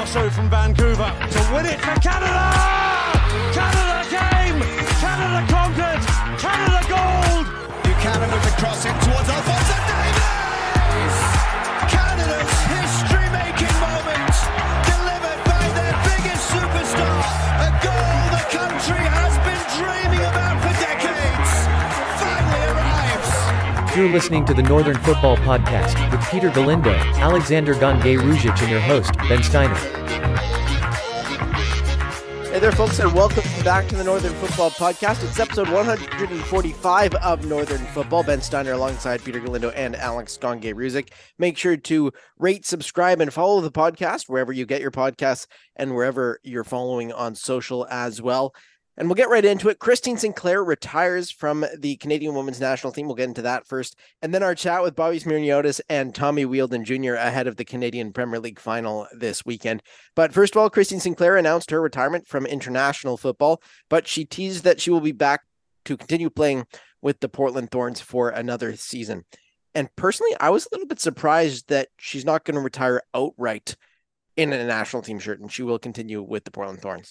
Grosso from Vancouver to win it for Canada! Canada came! Canada conquered! Canada gold! Buchanan with the cross in towards Alphonso Davies! Canada's history-making moment delivered by their biggest superstar. A goal the country has been dreaming about for decades. Finally arrives. You're listening to the Northern Football Podcast with Peter Galindo, Alexander Gongai-Ruzic, and your host, Ben Steiner. Hey there, folks, and welcome back to the Northern Football Podcast. It's episode 145 of Northern Football. Ben Steiner alongside Peter Galindo and Alex Gongai-Ruzic. Make sure to rate, subscribe, and follow the podcast wherever you get your podcasts and wherever you're following on social as well. And we'll get right into it. Christine Sinclair retires from the Canadian Women's National Team. We'll get into that first. And then our chat with Bobby Smirniotis and Tommy Wheeldon Jr. ahead of the Canadian Premier League final this weekend. But first of all, Christine Sinclair announced her retirement from international football, but she teased that she will be back to continue playing with the Portland Thorns for another season. And personally, I was a little bit surprised that she's not going to retire outright in a national team shirt, and she will continue with the Portland Thorns.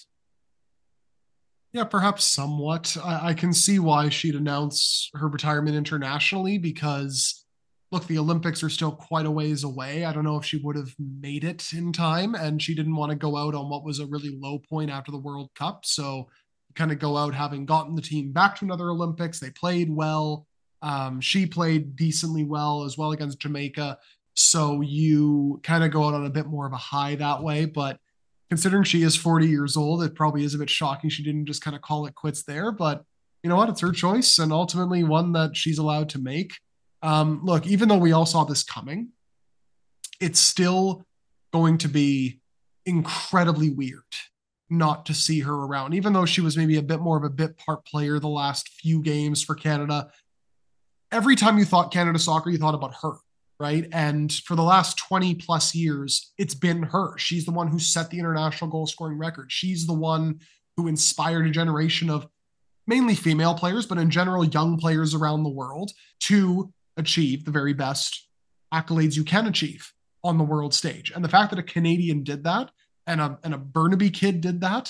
Yeah, perhaps somewhat. I can see why she'd announce her retirement internationally because, look, the Olympics are still quite a ways away. I don't know if she would have made it in time, and she didn't want to go out on what was a really low point after the World Cup. So kind of go out having gotten the team back to another Olympics. They played well. She played decently well as well against Jamaica. So you kind of go out on a bit more of a high that way, but considering she is 40 years old, it probably is a bit shocking she didn't just kind of call it quits there. But you know what? It's her choice and ultimately one that she's allowed to make. Look, even though we all saw this coming, it's still going to be incredibly weird not to see her around, even though she was maybe a bit more of a bit part player the last few games for Canada. Every time you thought Canada soccer, you thought about her. Right. And for the last 20 plus years, it's been her. She's the one who set the international goal scoring record. She's the one who inspired a generation of mainly female players, but in general, young players around the world to achieve the very best accolades you can achieve on the world stage. And the fact that a Canadian did that and a Burnaby kid did that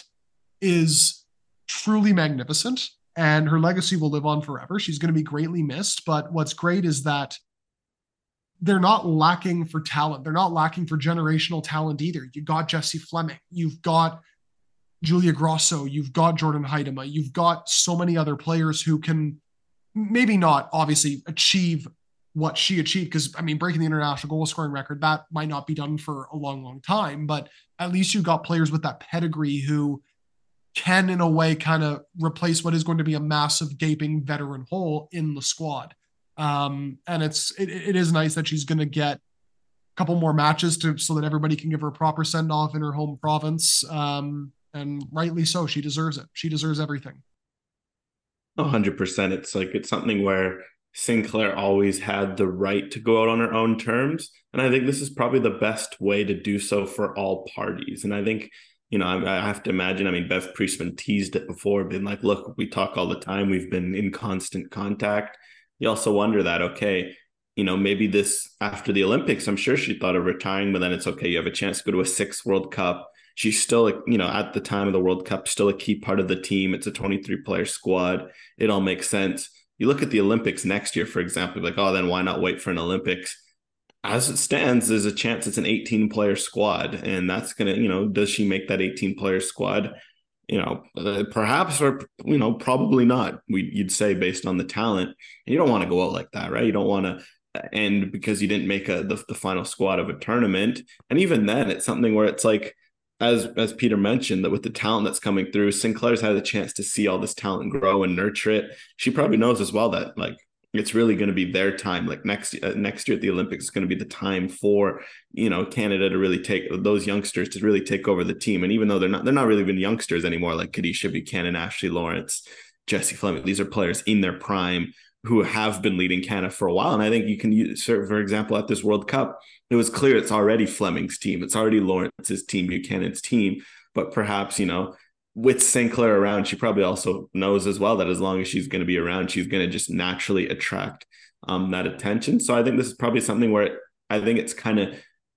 is truly magnificent. And her legacy will live on forever. She's going to be greatly missed. But what's great is that they're not lacking for talent. They're not lacking for generational talent either. You've got Jessie Fleming. You've got Julia Grosso. You've got Jordan Huitema. You've got so many other players who can maybe not obviously achieve what she achieved. Because, I mean, breaking the international goal scoring record, that might not be done for a long, long time. But at least you've got players with that pedigree who can, in a way, kind of replace what is going to be a massive gaping veteran hole in the squad. And it is nice that she's going to get a couple more matches so that everybody can give her a proper send off in her home province. And rightly so. She deserves it. She deserves everything. 100%. It's something where Sinclair always had the right to go out on her own terms. And I think this is probably the best way to do so for all parties. And I think, you know, I have to imagine, I mean, Bev Priestman teased it before, been like, look, we talk all the time. We've been in constant contact. You also wonder that, okay, you know, maybe this after the Olympics, I'm sure she thought of retiring, but then it's okay. You have a chance to go to a 6th World Cup. She's still, you know, at the time of the World Cup, still a key part of the team. It's a 23-player squad. It all makes sense. You look at the Olympics next year, for example, like, oh, then why not wait for an Olympics? As it stands, there's a chance it's an 18-player squad. And that's going to, you know, does she make that 18-player squad? You know, perhaps, or, you know, probably not, you'd say, based on the talent. And you don't want to go out like that, right? You don't want to end because you didn't make the final squad of a tournament. And even then, it's something where it's like, as Peter mentioned, that with the talent that's coming through, Sinclair's had a chance to see all this talent grow and nurture it. She probably knows as well that, like, it's really going to be their time. Like next year at the Olympics is going to be the time for, you know, Canada to really take those youngsters to really take over the team. And even though they're not really even youngsters anymore, like Kadisha Buchanan, Ashley Lawrence, Jessie Fleming, these are players in their prime who have been leading Canada for a while. And I think you can use, for example, at this World Cup, it was clear it's already Fleming's team. It's already Lawrence's team, Buchanan's team. But perhaps, you know, with Sinclair around, she probably also knows as well that as long as she's going to be around, she's going to just naturally attract that attention. So I think this is probably something where I think it's kind of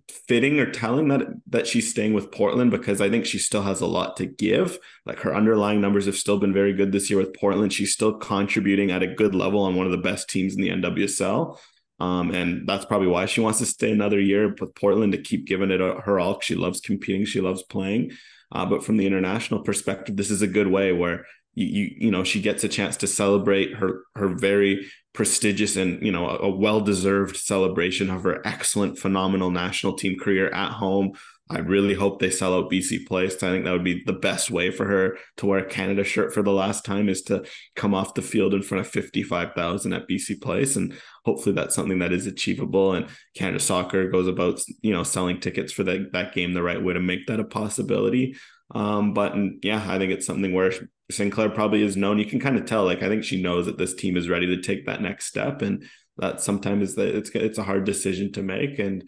fitting or telling that she's staying with Portland, because I think she still has a lot to give. Like, her underlying numbers have still been very good this year with Portland. She's still contributing at a good level on one of the best teams in the NWSL. And that's probably why she wants to stay another year with Portland, to keep giving it her all. She loves competing. She loves playing. But from the international perspective, this is a good way where you know, she gets a chance to celebrate her very prestigious and, you know, a well-deserved celebration of her excellent, phenomenal national team career at home. I really hope they sell out BC Place. I think that would be the best way for her to wear a Canada shirt for the last time, is to come off the field in front of 55,000 at BC Place. And hopefully that's something that is achievable. And Canada Soccer goes about, you know, selling tickets for that game the right way to make that a possibility. Yeah, I think it's something where Sinclair probably is known. You can kind of tell, like, I think she knows that this team is ready to take that next step, and that sometimes it's a hard decision to make. And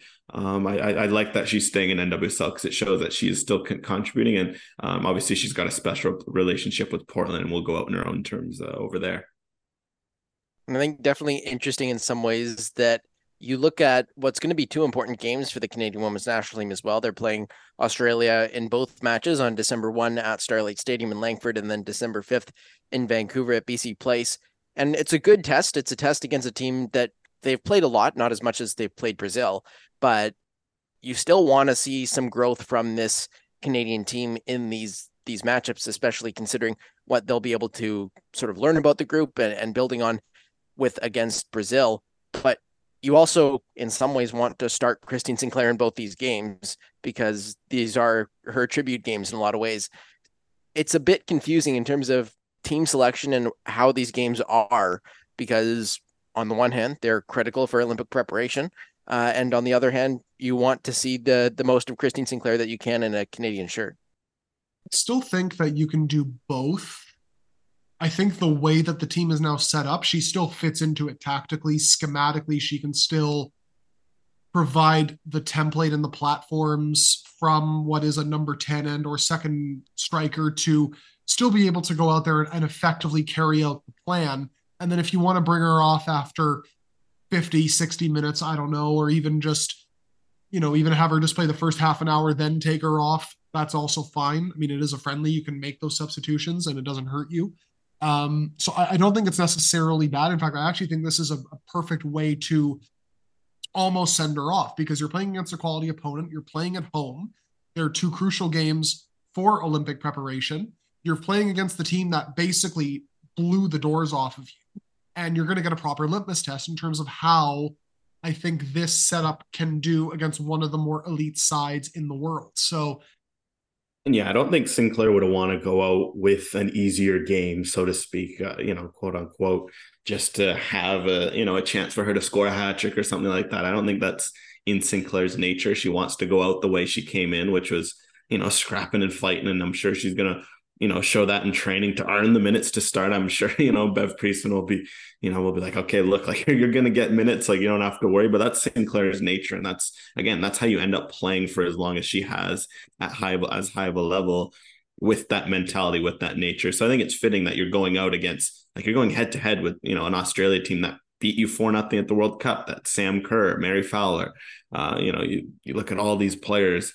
I like that she's staying in NWSL, because it shows that she is still contributing, and obviously she's got a special relationship with Portland and will go out on her own terms over there. And I think definitely interesting in some ways that you look at what's going to be two important games for the Canadian women's national team as well. They're playing Australia in both matches on December 1 at Starlight Stadium in Langford, and then December 5th in Vancouver at BC Place. And it's a good test. It's a test against a team that they've played a lot, not as much as they've played Brazil, but you still want to see some growth from this Canadian team in these matchups, especially considering what they'll be able to sort of learn about the group and building on with against Brazil. But you also, in some ways, want to start Christine Sinclair in both these games, because these are her tribute games in a lot of ways. It's a bit confusing in terms of team selection and how these games are, because on the one hand, they're critical for Olympic preparation. And on the other hand, you want to see the most of Christine Sinclair that you can in a Canadian shirt. I still think that you can do both. I think the way that the team is now set up, she still fits into it tactically, schematically. She can still provide the template and the platforms from what is a number 10 and or second striker to still be able to go out there and effectively carry out the plan. And then if you want to bring her off after 50, 60 minutes, I don't know, or even just, you know, even have her just play the first half an hour, then take her off, that's also fine. I mean, it is a friendly. You can make those substitutions and it doesn't hurt you. So I don't think it's necessarily bad. In fact, I actually think this is a perfect way to almost send her off, because you're playing against a quality opponent. You're playing at home. There are two crucial games for Olympic preparation. You're playing against the team that basically blew the doors off of you. And you're going to get a proper litmus test in terms of how I think this setup can do against one of the more elite sides in the world. So, and yeah, I don't think Sinclair would want to go out with an easier game, so to speak, you know, quote unquote, just to have a chance for her to score a hat trick or something like that. I don't think that's in Sinclair's nature. She wants to go out the way she came in, which was, you know, scrapping and fighting. And I'm sure she's going to, you know, show that in training to earn the minutes to start. I'm sure, you know, Bev Priestman will be like, okay, look, like you're going to get minutes, like you don't have to worry. But that's Sinclair's nature. And that's how you end up playing for as long as she has at as high of a level, with that mentality, with that nature. So I think it's fitting that you're going out against, like, you're going head to head with, you know, an Australia team that beat you 4-0 at the World Cup. That Sam Kerr, Mary Fowler, you know, you look at all these players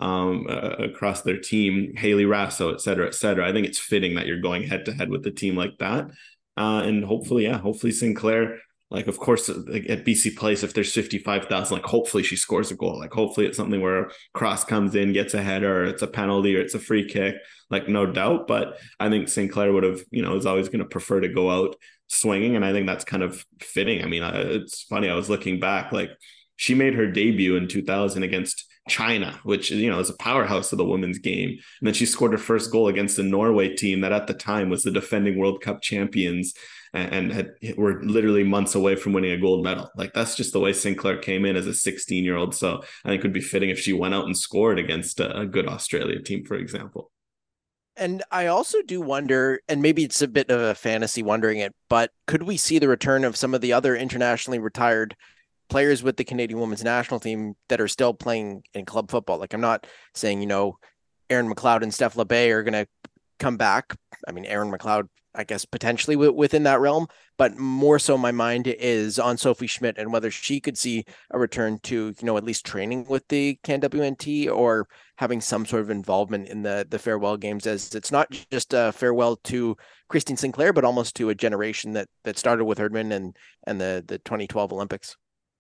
across their team, Haley Rasso, et cetera. I think it's fitting that you're going head to head with a team like that. And hopefully Sinclair, like, of course, like at BC Place, if there's 55,000, like, hopefully she scores a goal. Like, hopefully it's something where a cross comes in, gets a header, or it's a penalty, or it's a free kick, like, no doubt. But I think Sinclair would have, you know, is always going to prefer to go out swinging. And I think that's kind of fitting. I mean, it's funny. I was looking back, like, she made her debut in 2000 against China, which, you know, is a powerhouse of the women's game. And then she scored her first goal against the Norway team that at the time was the defending World Cup champions and were literally months away from winning a gold medal. Like, that's just the way Sinclair came in as a 16-year-old. So I think it would be fitting if she went out and scored against a good Australia team, for example. And I also do wonder, and maybe it's a bit of a fantasy wondering it, but could we see the return of some of the other internationally retired players with the Canadian women's national team that are still playing in club football? Like, I'm not saying, you know, Erin McLeod and Steph LeBay are going to come back. I mean, Erin McLeod I guess potentially within that realm, but more so my mind is on Sophie Schmidt and whether she could see a return to, at least training with the CanWNT or having some sort of involvement in the farewell games, as it's not just a farewell to Christine Sinclair, but almost to a generation that started with Herdman and the 2012 Olympics.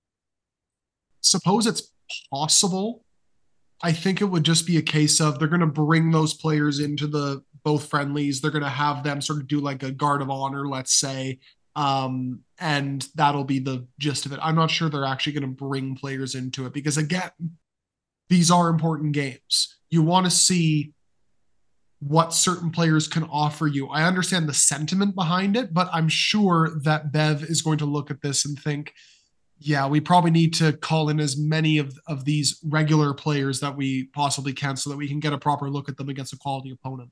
Suppose it's possible. I think it would just be a case of they're going to bring those players into the both friendlies. They're going to have them sort of do like a guard of honor, let's say, and that'll be the gist of it. I'm not sure they're actually going to bring players into it because, again, these are important games. You want to see what certain players can offer you. I understand the sentiment behind it, but I'm sure that Bev is going to look at this and think, yeah, we probably need to call in as many of these regular players that we possibly can so that we can get a proper look at them against a quality opponent.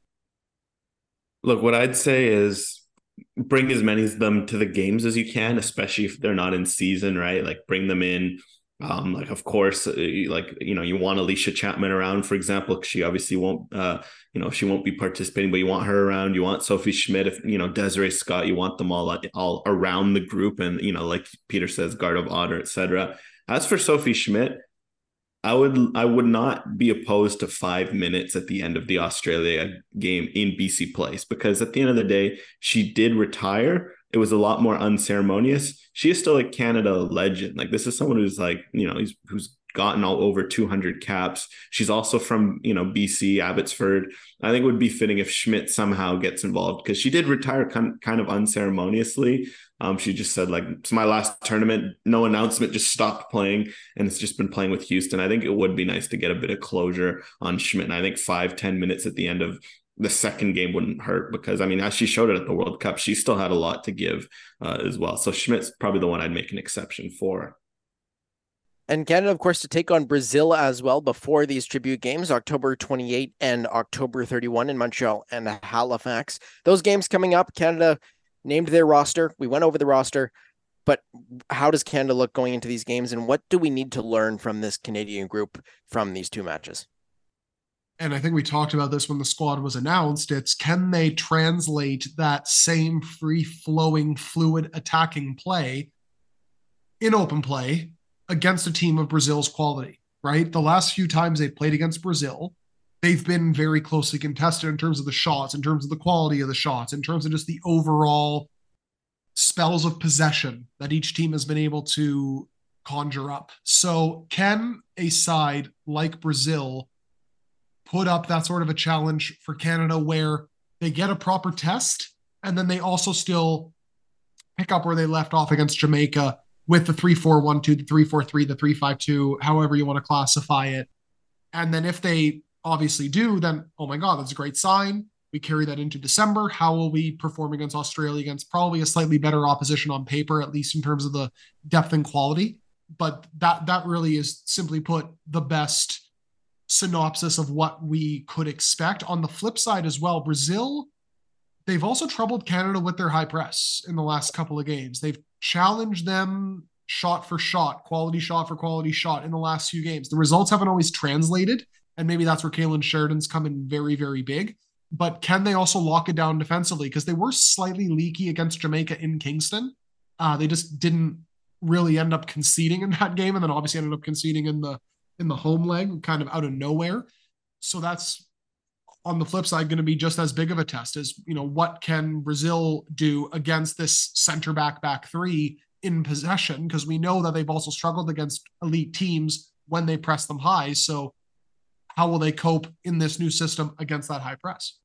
Look, what I'd say is bring as many of them to the games as you can, especially if they're not in season, right? Like bring them in. Like, of course, you want Alicia Chapman around, for example, because she obviously won't, she won't be participating, but you want her around. You want Sophie Schmidt, if, Desiree Scott, you want them all around the group. And, like Peter says, guard of honor, etc. As for Sophie Schmidt, I would not be opposed to 5 minutes at the end of the Australia game in BC Place, because at the end of the day, she did retire. It was a lot more unceremonious. She is still a Canada legend. Like, this is someone who's who's gotten all over 200 caps. She's also from, BC, Abbotsford. I think it would be fitting if Schmidt somehow gets involved, because she did retire kind of unceremoniously. She just said, like, it's my last tournament, no announcement, just stopped playing, and it's just been playing with Houston. I think it would be nice to get a bit of closure on Schmidt. And I think 5-10 minutes at the end of the second game wouldn't hurt, because, as she showed it at the World Cup, she still had a lot to give as well. So Schmidt's probably the one I'd make an exception for. And Canada, of course, to take on Brazil as well before these tribute games, October 28 and October 31 in Montreal and Halifax. Those games coming up, Canada named their roster. We went over the roster, but how does Canada look going into these games, and what do we need to learn from this Canadian group from these two matches? And I think we talked about this when the squad was announced. It's, can they translate that same free-flowing, fluid attacking play in open play against a team of Brazil's quality, right? The last few times they've played against Brazil, they've been very closely contested in terms of the shots, in terms of the quality of the shots, in terms of just the overall spells of possession that each team has been able to conjure up. So can a side like Brazil put up that sort of a challenge for Canada where they get a proper test and then they also still pick up where they left off against Jamaica with the 3-4-1-2, the 3-4-3, the 3-5-2, however you want to classify it. And then if they obviously do, then, oh my God, that's a great sign. We carry that into December. How will we perform against Australia, against probably a slightly better opposition on paper, at least in terms of the depth and quality? But that really is, simply put, the best synopsis of what we could expect. On the flip side as well, Brazil, they've also troubled Canada with their high press in the last couple of games. They've challenged them shot for shot, quality shot for quality shot in the last few games. The results haven't always translated, and maybe that's where Kaylin Sheridan's come in very, very big. But can they also lock it down defensively? Because they were slightly leaky against Jamaica in Kingston. They just didn't really end up conceding in that game, and then obviously ended up conceding in the home leg, kind of out of nowhere. So that's, on the flip side, going to be just as big of a test as, what can Brazil do against this center back three in possession? Because we know that they've also struggled against elite teams when they press them high. So how will they cope in this new system against that high press?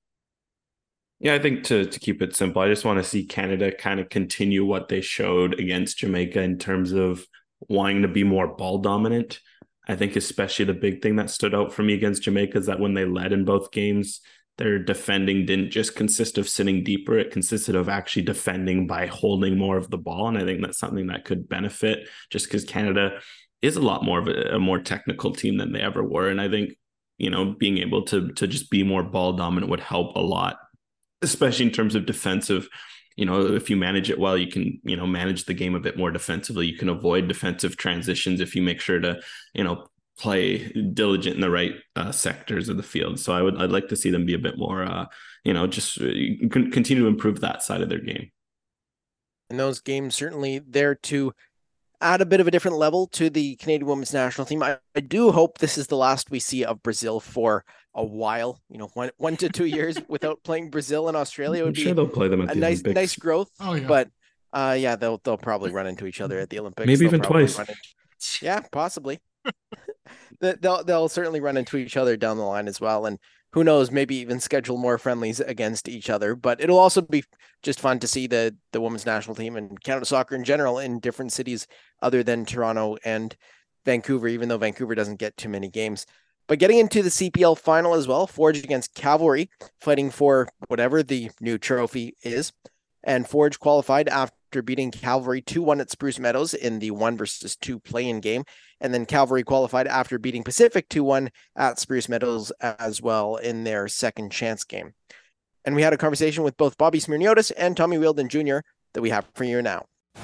Yeah, I think to keep it simple, I just want to see Canada kind of continue what they showed against Jamaica in terms of wanting to be more ball dominant. I think especially the big thing that stood out for me against Jamaica is that when they led in both games, their defending didn't just consist of sitting deeper. It consisted of actually defending by holding more of the ball. And I think that's something that could benefit, just because Canada is a lot more of a more technical team than they ever were. And I think, being able to just be more ball dominant would help a lot, especially in terms of defensive. If you manage it well, you can, manage the game a bit more defensively. You can avoid defensive transitions if you make sure to, play diligent in the right sectors of the field. So I'd like to see them be a bit more, just continue to improve that side of their game. And those games certainly there to add a bit of a different level to the Canadian women's national team. I do hope this is the last we see of Brazil for a while. 1 to 2 years without playing Brazil and Australia would be they'll play them at the Olympics. Nice growth. Oh yeah, but they'll probably run into each other at the Olympics. Maybe even twice. Yeah, possibly. They'll certainly run into each other down the line as well, and who knows, maybe even schedule more friendlies against each other. But it'll also be just fun to see the women's national team and Canada soccer in general in different cities other than Toronto and Vancouver, even though Vancouver doesn't get too many games. But getting into the CPL final as well, Forge against Cavalry, fighting for whatever the new trophy is. And Forge qualified after beating Cavalry 2-1 at Spruce Meadows in the 1-2 play-in game. And then Cavalry qualified after beating Pacific 2-1 at Spruce Meadows as well in their second chance game. And we had a conversation with both Bobby Smirniotis and Tommy Wheeldon Jr. that we have for you now.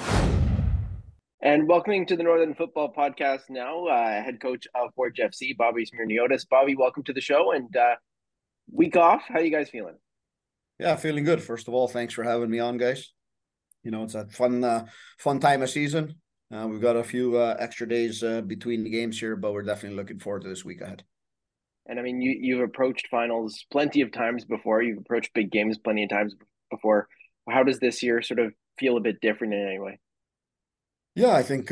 And welcoming to the Northern Football Podcast now, head coach of Forge FC, Bobby Smirniotis. Bobby, welcome to the show, and week off. How are you guys feeling? Yeah, feeling good. First of all, thanks for having me on, guys. It's a fun time of season. We've got a few extra days between the games here, but we're definitely looking forward to this week ahead. And I mean, you've approached finals plenty of times before. You've approached big games plenty of times before. How does this year sort of feel a bit different in any way? Yeah, I think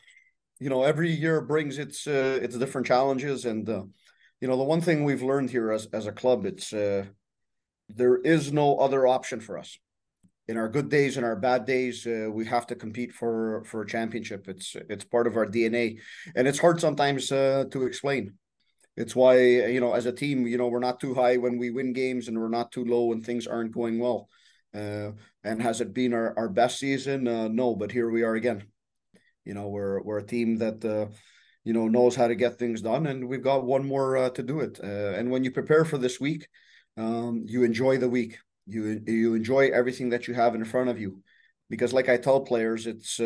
every year brings its different challenges, and the one thing we've learned here as a club, it's there is no other option for us. In our good days and our bad days, we have to compete for a championship. It's part of our DNA, and it's hard sometimes to explain. It's why, as a team, we're not too high when we win games, and we're not too low when things aren't going well. And has it been our best season? No, but here we are again. We're a team that knows how to get things done, and we've got one more to do it. And when you prepare for this week, you enjoy the week. You enjoy everything that you have in front of you, because like I tell players, it's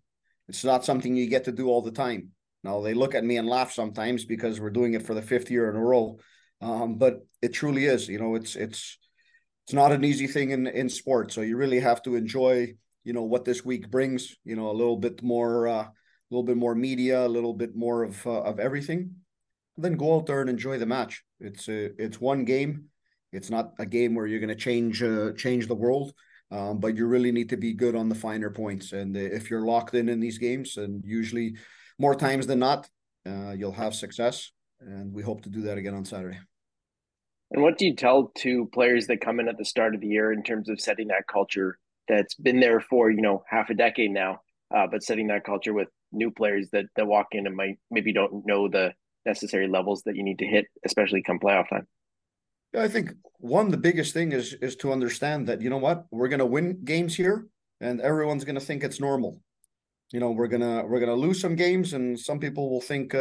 not something you get to do all the time. Now they look at me and laugh sometimes because we're doing it for the 5th year in a row, but it truly is. It's not an easy thing in sport, so you really have to enjoy what this week brings. A little bit more media, a little bit more of everything. Then go out there and enjoy the match. It's one game. It's not a game where you're going to change the world, but you really need to be good on the finer points. And if you're locked in these games, and usually more times than not, you'll have success. And we hope to do that again on Saturday. And what do you tell to players that come in at the start of the year in terms of setting that culture that's been there for, half a decade now, but setting that culture with new players that walk in and maybe don't know the necessary levels that you need to hit, especially come playoff time? Yeah, I think the biggest thing is to understand that, we're going to win games here, and everyone's going to think it's normal. We're gonna lose some games, and some people will think,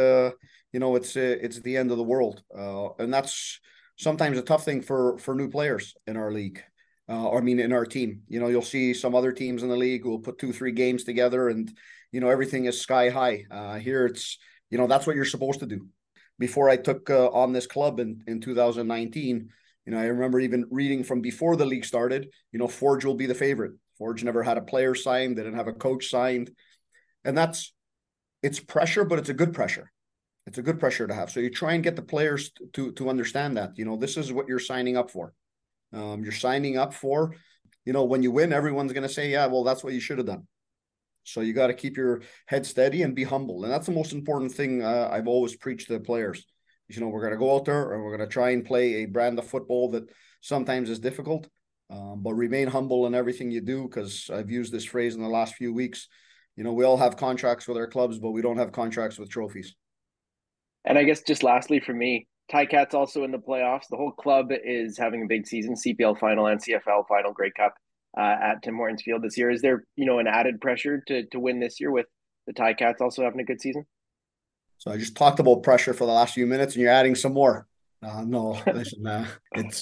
it's the end of the world, and that's sometimes a tough thing for new players in our league. In our team. You'll see some other teams in the league who will put 2-3 games together, and everything is sky high. Here it's that's what you're supposed to do. Before I took on this club in 2019, I remember even reading from before the league started, Forge will be the favorite. Forge never had a player signed. They didn't have a coach signed. And it's pressure, but it's a good pressure. It's a good pressure to have. So you try and get the players to understand that, this is what you're signing up for. You're signing up for, when you win, everyone's going to say, yeah, well, that's what you should have done. So you got to keep your head steady and be humble. And that's the most important thing I've always preached to the players. We're going to go out there and we're going to try and play a brand of football that sometimes is difficult, but remain humble in everything you do, because I've used this phrase in the last few weeks. We all have contracts with our clubs, but we don't have contracts with trophies. And I guess just lastly for me, Ticats also in the playoffs. The whole club is having a big season, CPL final and CFL final, Grey Cup. At Tim Hortons Field this year. Is there, an added pressure to win this year with the Ticats also having a good season? So I just talked about pressure for the last few minutes, and you're adding some more. No, listen, it's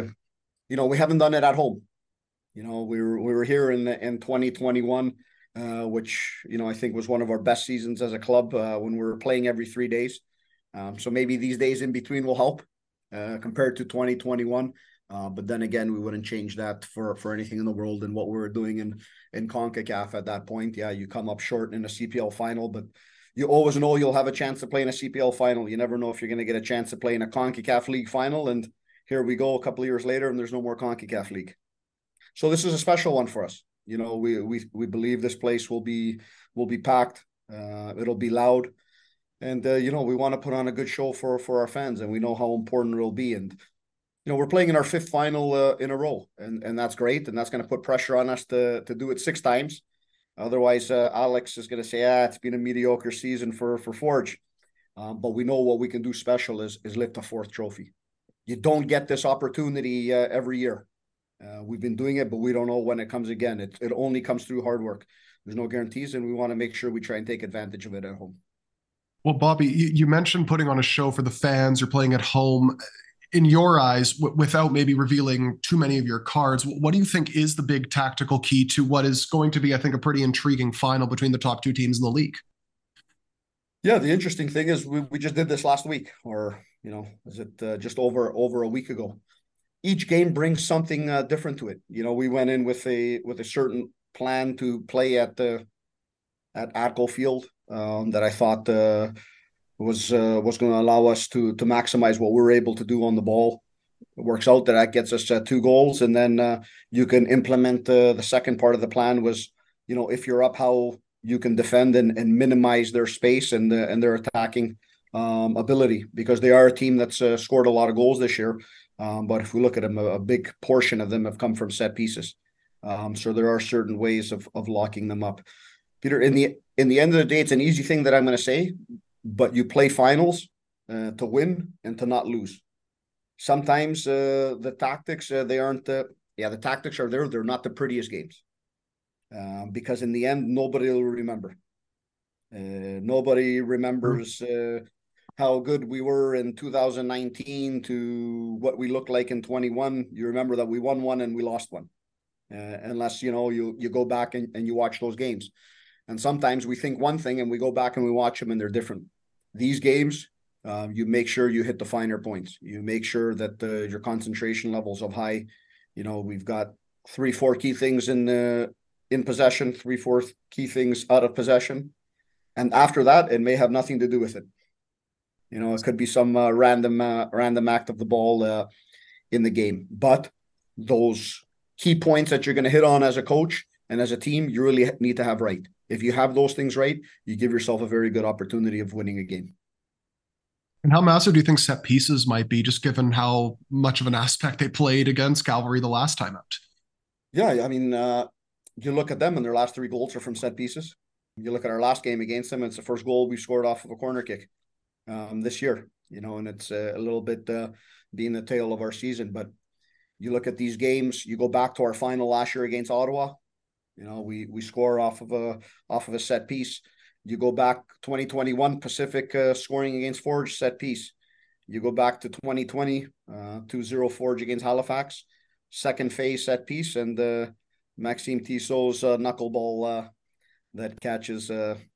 we haven't done it at home. We were here in 2021, which I think was one of our best seasons as a club when we were playing every 3 days. So maybe these days in between will help compared to 2021. But then again, we wouldn't change that for anything in the world. And what we were doing in CONCACAF at that point, yeah, you come up short in a CPL final, but you always know you'll have a chance to play in a CPL final. You never know if you're going to get a chance to play in a CONCACAF League final. And here we go a couple of years later, and there's no more CONCACAF League. So this is a special one for us. You know, we believe this place will be packed. It'll be loud. And, you know, we want to put on a good show for our fans, and we know how important it'll be. And, you know, we're playing in our 5th final in a row, and that's great. And that's going to put pressure on us to do it 6 times. Otherwise, Alex is going to say, it's been a mediocre season for Forge. But we know what we can do special is lift a 4th trophy. You don't get this opportunity every year. We've been doing it, but we don't know when it comes again. It only comes through hard work. There's no guarantees, and we want to make sure we try and take advantage of it at home. Well, Bobby, you mentioned putting on a show for the fans. You're playing at home. In your eyes, without maybe revealing too many of your cards, what do you think is the big tactical key to what is going to be, I think, a pretty intriguing final between the top 2 teams in the league? Yeah, the interesting thing is we just did this last week, or, you know, is it just over a week ago? Each game brings something different to it. You know, we went in with a certain plan to play at Atco Field that I thought was going to allow us to maximize what we're able to do on the ball. It works out that gets us 2 goals, and then you can implement the second part of the plan was, you know, if you're up, how you can defend and minimize their space and their attacking ability, because they are a team that's scored a lot of goals this year. But if we look at them, a big portion of them have come from set pieces. So there are certain ways of locking them up. Peter, in the end of the day, it's an easy thing that I'm going to say, but you play finals to win and to not lose. Sometimes the tactics, they aren't, the tactics are there. They're not the prettiest games because in the end, nobody will remember. Nobody remembers how good we were in 2019 to what we looked like in 21. You remember that we won one and we lost one. Unless, you know, you go back and you watch those games. And sometimes we think one thing and we go back and we watch them and they're different. These games, you make sure you hit the finer points. You make sure that your concentration levels are high. You know, we've got 3-4 key things in possession, 3-4 key things out of possession. And after that, it may have nothing to do with it. You know, it could be some random act of the ball in the game. But those key points that you're going to hit on as a coach and as a team, you really need to have right. If you have those things right, you give yourself a very good opportunity of winning a game. And how massive do you think set pieces might be, just given how much of an aspect they played against Cavalry the last time out? Yeah, I mean, you look at them and their last 3 goals are from set pieces. You look at our last game against them, it's the first goal we scored off of a corner kick this year, you know, and it's a little bit being the tail of our season. But you look at these games, you go back to our final last year against Ottawa, you know, we score off of a set piece. You go back 2021 Pacific scoring against Forge, set piece. You go back to 2020 2-0 Forge against Halifax, second phase set piece, and Maxime Tissot's knuckleball that catches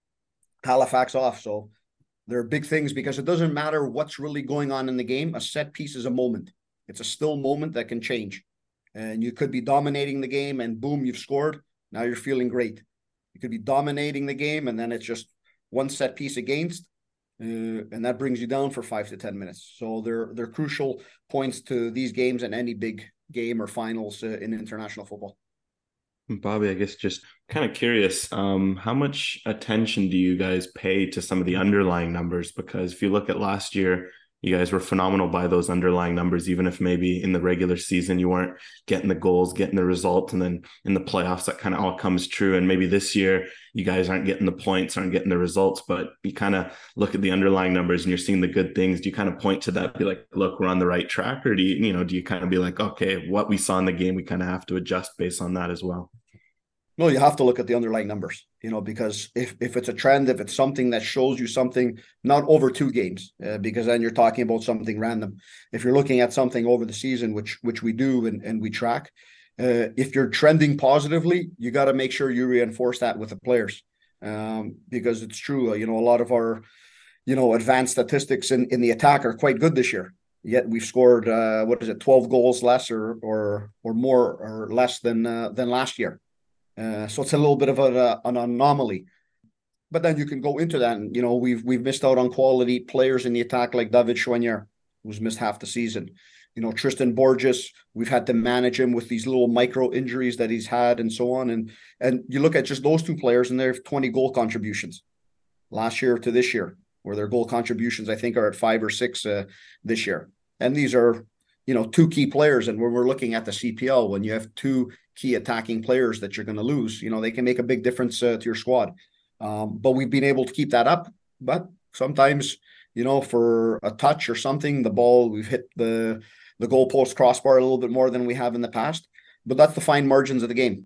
Halifax off. So there are big things, because it doesn't matter what's really going on in the game. A set piece is a moment. It's a still moment that can change. And you could be dominating the game and boom, you've scored. Now you're feeling great. You could be dominating the game and then it's just one set piece against, and that brings you down for 5 to 10 minutes. So they're crucial points to these games and any big game or finals in international football. Bobby, I guess just kind of curious, how much attention do you guys pay to some of the underlying numbers? Because if you look at last year, you guys were phenomenal by those underlying numbers, even if maybe in the regular season you weren't getting the goals, getting the results, and then in the playoffs that kind of all comes true. And maybe this year you guys aren't getting the points, aren't getting the results, but you kind of look at the underlying numbers and you're seeing the good things. Do you kind of point to that, be like, look, we're on the right track? Or do you kind of be like, okay, what we saw in the game, we kind of have to adjust based on that as well? No, you have to look at the underlying numbers, because if it's a trend, if it's something that shows you something, not over 2 games, because then you're talking about something random. If you're looking at something over the season, which we do and we track, if you're trending positively, you got to make sure you reinforce that with the players, because it's true. A lot of our advanced statistics in the attack are quite good this year. Yet we've scored 12 goals less or more or less than last year. So it's a little bit of an anomaly. But then you can go into that, and we've missed out on quality players in the attack like David Choinière, who's missed half the season. Tristan Borges, we've had to manage him with these little micro injuries that he's had and so on. And you look at just those two players, and they have 20 goal contributions last year to this year, where their goal contributions, I think, are at 5 or 6 this year. And these are, two key players. And when we're looking at the CPL, when you have two key attacking players that you're going to lose, they can make a big difference to your squad. But we've been able to keep that up. But sometimes, for a touch or something, the ball, we've hit the goalpost crossbar a little bit more than we have in the past. But that's the fine margins of the game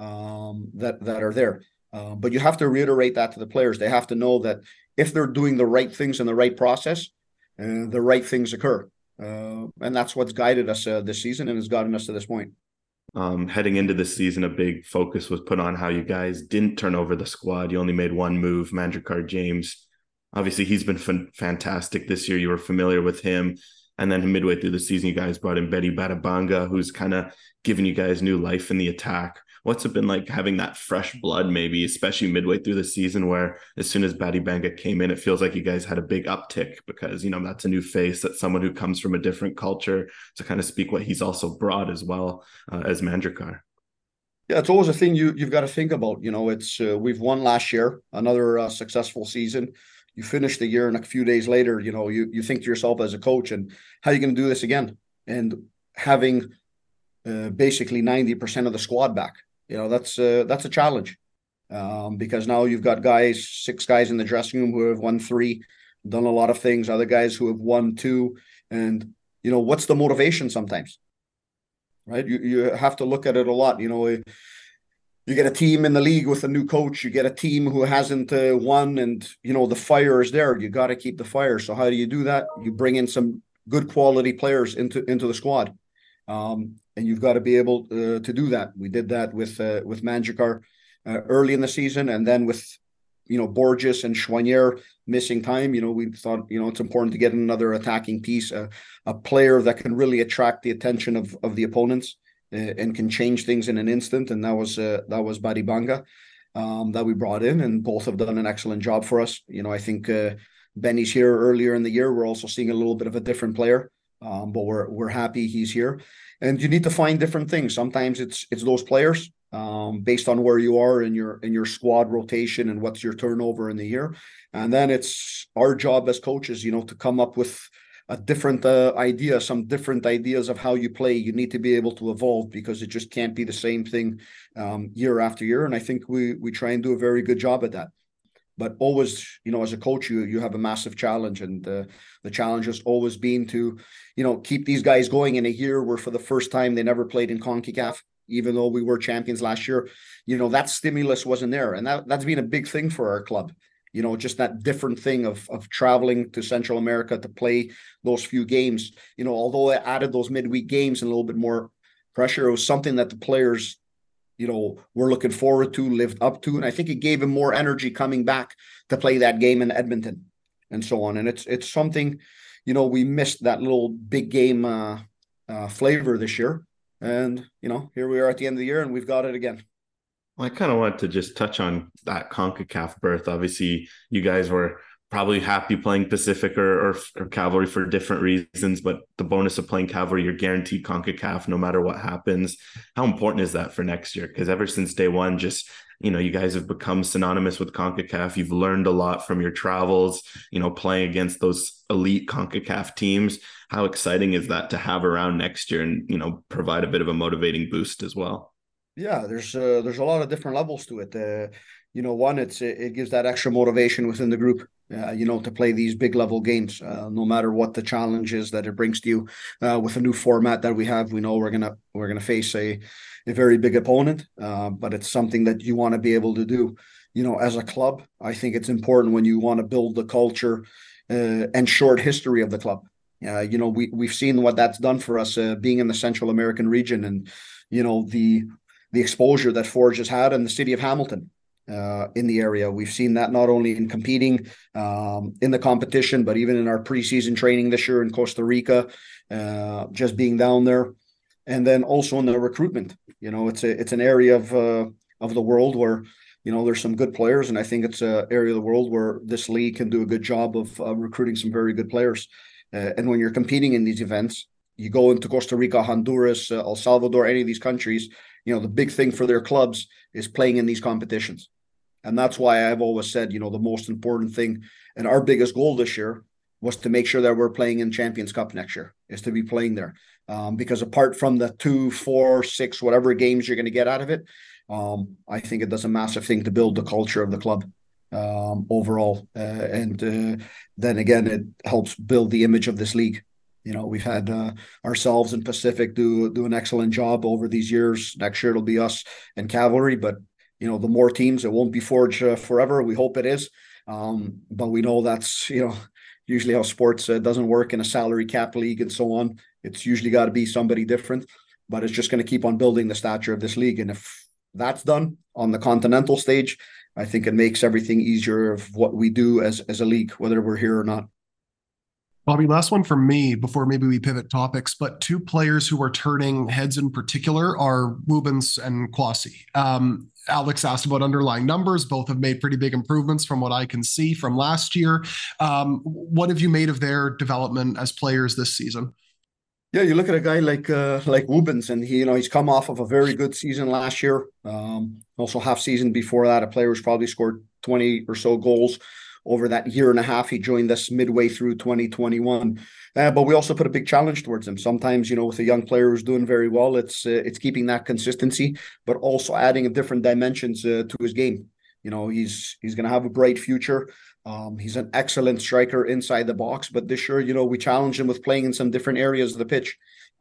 that are there. But you have to reiterate that to the players. They have to know that if they're doing the right things in the right process, the right things occur. And that's what's guided us this season and has gotten us to this point. Heading into this season, a big focus was put on how you guys didn't turn over the squad. You only made one move, Mandrekar James. Obviously, he's been fantastic this year. You were familiar with him. And then midway through the season, you guys brought in Betty Badabanga, who's kind of given you guys new life in the attack. What's it been like having that fresh blood, maybe, especially midway through the season, where as soon as Badibanga came in, it feels like you guys had a big uptick because, that's a new face, that's someone who comes from a different culture to kind of speak what he's also brought as well as Mandrekar. Yeah, it's always a thing you've got to think about. It's we've won last year, another successful season. You finish the year and a few days later, you think to yourself as a coach, and how are you going to do this again? And having basically 90% of the squad back. That's a challenge because now you've got 6 guys in the dressing room who have won 3, done a lot of things, other guys who have won 2. And, what's the motivation sometimes, right? You have to look at it a lot. You get a team in the league with a new coach, you get a team who hasn't won, and, the fire is there. You got to keep the fire. So how do you do that? You bring in some good quality players into the squad. And you've got to be able to do that. We did that with Mandrekar early in the season, and then with Borges and Choinière missing time. We thought it's important to get another attacking piece, a player that can really attract the attention of the opponents and can change things in an instant. And that was Badibanga that we brought in, and both have done an excellent job for us. I think Benny's here earlier in the year. We're also seeing a little bit of a different player. But we're happy he's here, and you need to find different things. Sometimes it's those players based on where you are in your squad rotation and what's your turnover in the year, and then it's our job as coaches, to come up with a different idea, some different ideas of how you play. You need to be able to evolve because it just can't be the same thing year after year. And I think we try and do a very good job at that. But always, as a coach, you have a massive challenge, and the challenge has always been to, keep these guys going in a year where for the first time they never played in CONCACAF, even though we were champions last year. That stimulus wasn't there, and that's been a big thing for our club. Just that different thing of traveling to Central America to play those few games. Although it added those midweek games and a little bit more pressure, it was something that the players we're looking forward to, lived up to. And I think it gave him more energy coming back to play that game in Edmonton and so on. And it's something, we missed that little big game flavor this year. And, here we are at the end of the year and we've got it again. Well, I kind of want to just touch on that CONCACAF berth. Obviously, you guys were probably happy playing Pacific or Cavalry for different reasons, but the bonus of playing Cavalry, you're guaranteed CONCACAF no matter what happens. How important is that for next year? Because ever since day one, just, you guys have become synonymous with CONCACAF. You've learned a lot from your travels, playing against those elite CONCACAF teams. How exciting is that to have around next year and, provide a bit of a motivating boost as well? Yeah, there's a lot of different levels to it. One, it gives that extra motivation within the group, to play these big level games, no matter what the challenge is that it brings to you. With a new format that we have, we know we're gonna face a very big opponent, but it's something that you want to be able to do. As a club, I think it's important when you want to build the culture and short history of the club. We've seen what that's done for us being in the Central American region, and the exposure that Forge has had in the city of Hamilton. in the area. We've seen that not only in competing in the competition, but even in our preseason training this year in Costa Rica, just being down there, and then also in the recruitment. It's an area of the world where there's some good players, and I think it's an area of the world where this league can do a good job of recruiting some very good players. And when you're competing in these events, you go into Costa Rica, Honduras, El Salvador, any of these countries, the big thing for their clubs is playing in these competitions. And that's why I've always said, the most important thing and our biggest goal this year was to make sure that we're playing in Champions Cup next year, is to be playing there. Because apart from the 2, 4, 6, whatever games you're going to get out of it, I think it does a massive thing to build the culture of the club overall. And then again, it helps build the image of this league. We've had ourselves and Pacific do an excellent job over these years. Next year it'll be us and Cavalry, but the more teams, it won't be Forge forever. We hope it is, but we know that's usually how sports doesn't work in a salary cap league and so on. It's usually got to be somebody different, but it's just going to keep on building the stature of this league. And if that's done on the continental stage, I think it makes everything easier of what we do as a league, whether we're here or not. Bobby, last one from me before maybe we pivot topics, but two players who are turning heads in particular are Woobens and Kwasi. Alex asked about underlying numbers. Both have made pretty big improvements from what I can see from last year. What have you made of their development as players this season? Yeah, you look at a guy like Woobens, and he's come off of a very good season last year. Also half season before that, a player who's probably scored 20 or so goals over that year and a half. He joined us midway through 2021. But we also put a big challenge towards him. Sometimes, with a young player who's doing very well, it's keeping that consistency, but also adding a different dimensions to his game. He's going to have a bright future. He's an excellent striker inside the box, but this year, we challenged him with playing in some different areas of the pitch,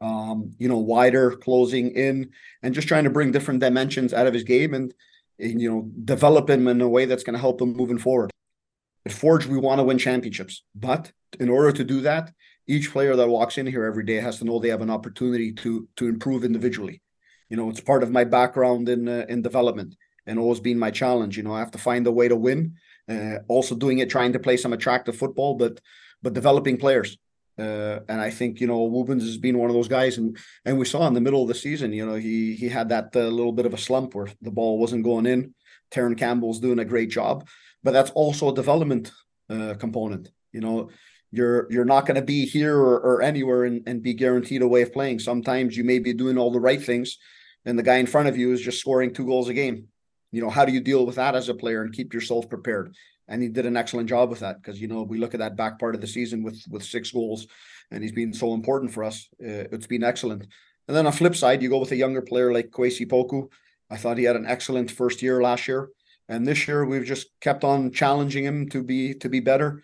wider, closing in, and just trying to bring different dimensions out of his game and develop him in a way that's going to help him moving forward. At Forge, we want to win championships, but in order to do that, each player that walks in here every day has to know they have an opportunity to improve individually. It's part of my background in development and always been my challenge. I have to find a way to win. Also doing it, trying to play some attractive football, but developing players. And I think, Woobens has been one of those guys. And we saw in the middle of the season, he had that little bit of a slump where the ball wasn't going in. Terran Campbell's doing a great job, but that's also a development component. You're not going to be here or anywhere and be guaranteed a way of playing. Sometimes you may be doing all the right things and the guy in front of you is just scoring 2 goals a game. How do you deal with that as a player and keep yourself prepared? And he did an excellent job with that because, we look at that back part of the season with 6 goals and he's been so important for us. It's been excellent. And then on the flip side, you go with a younger player like Kwesi Poku. I thought he had an excellent first year last year. And this year we've just kept on challenging him to be better,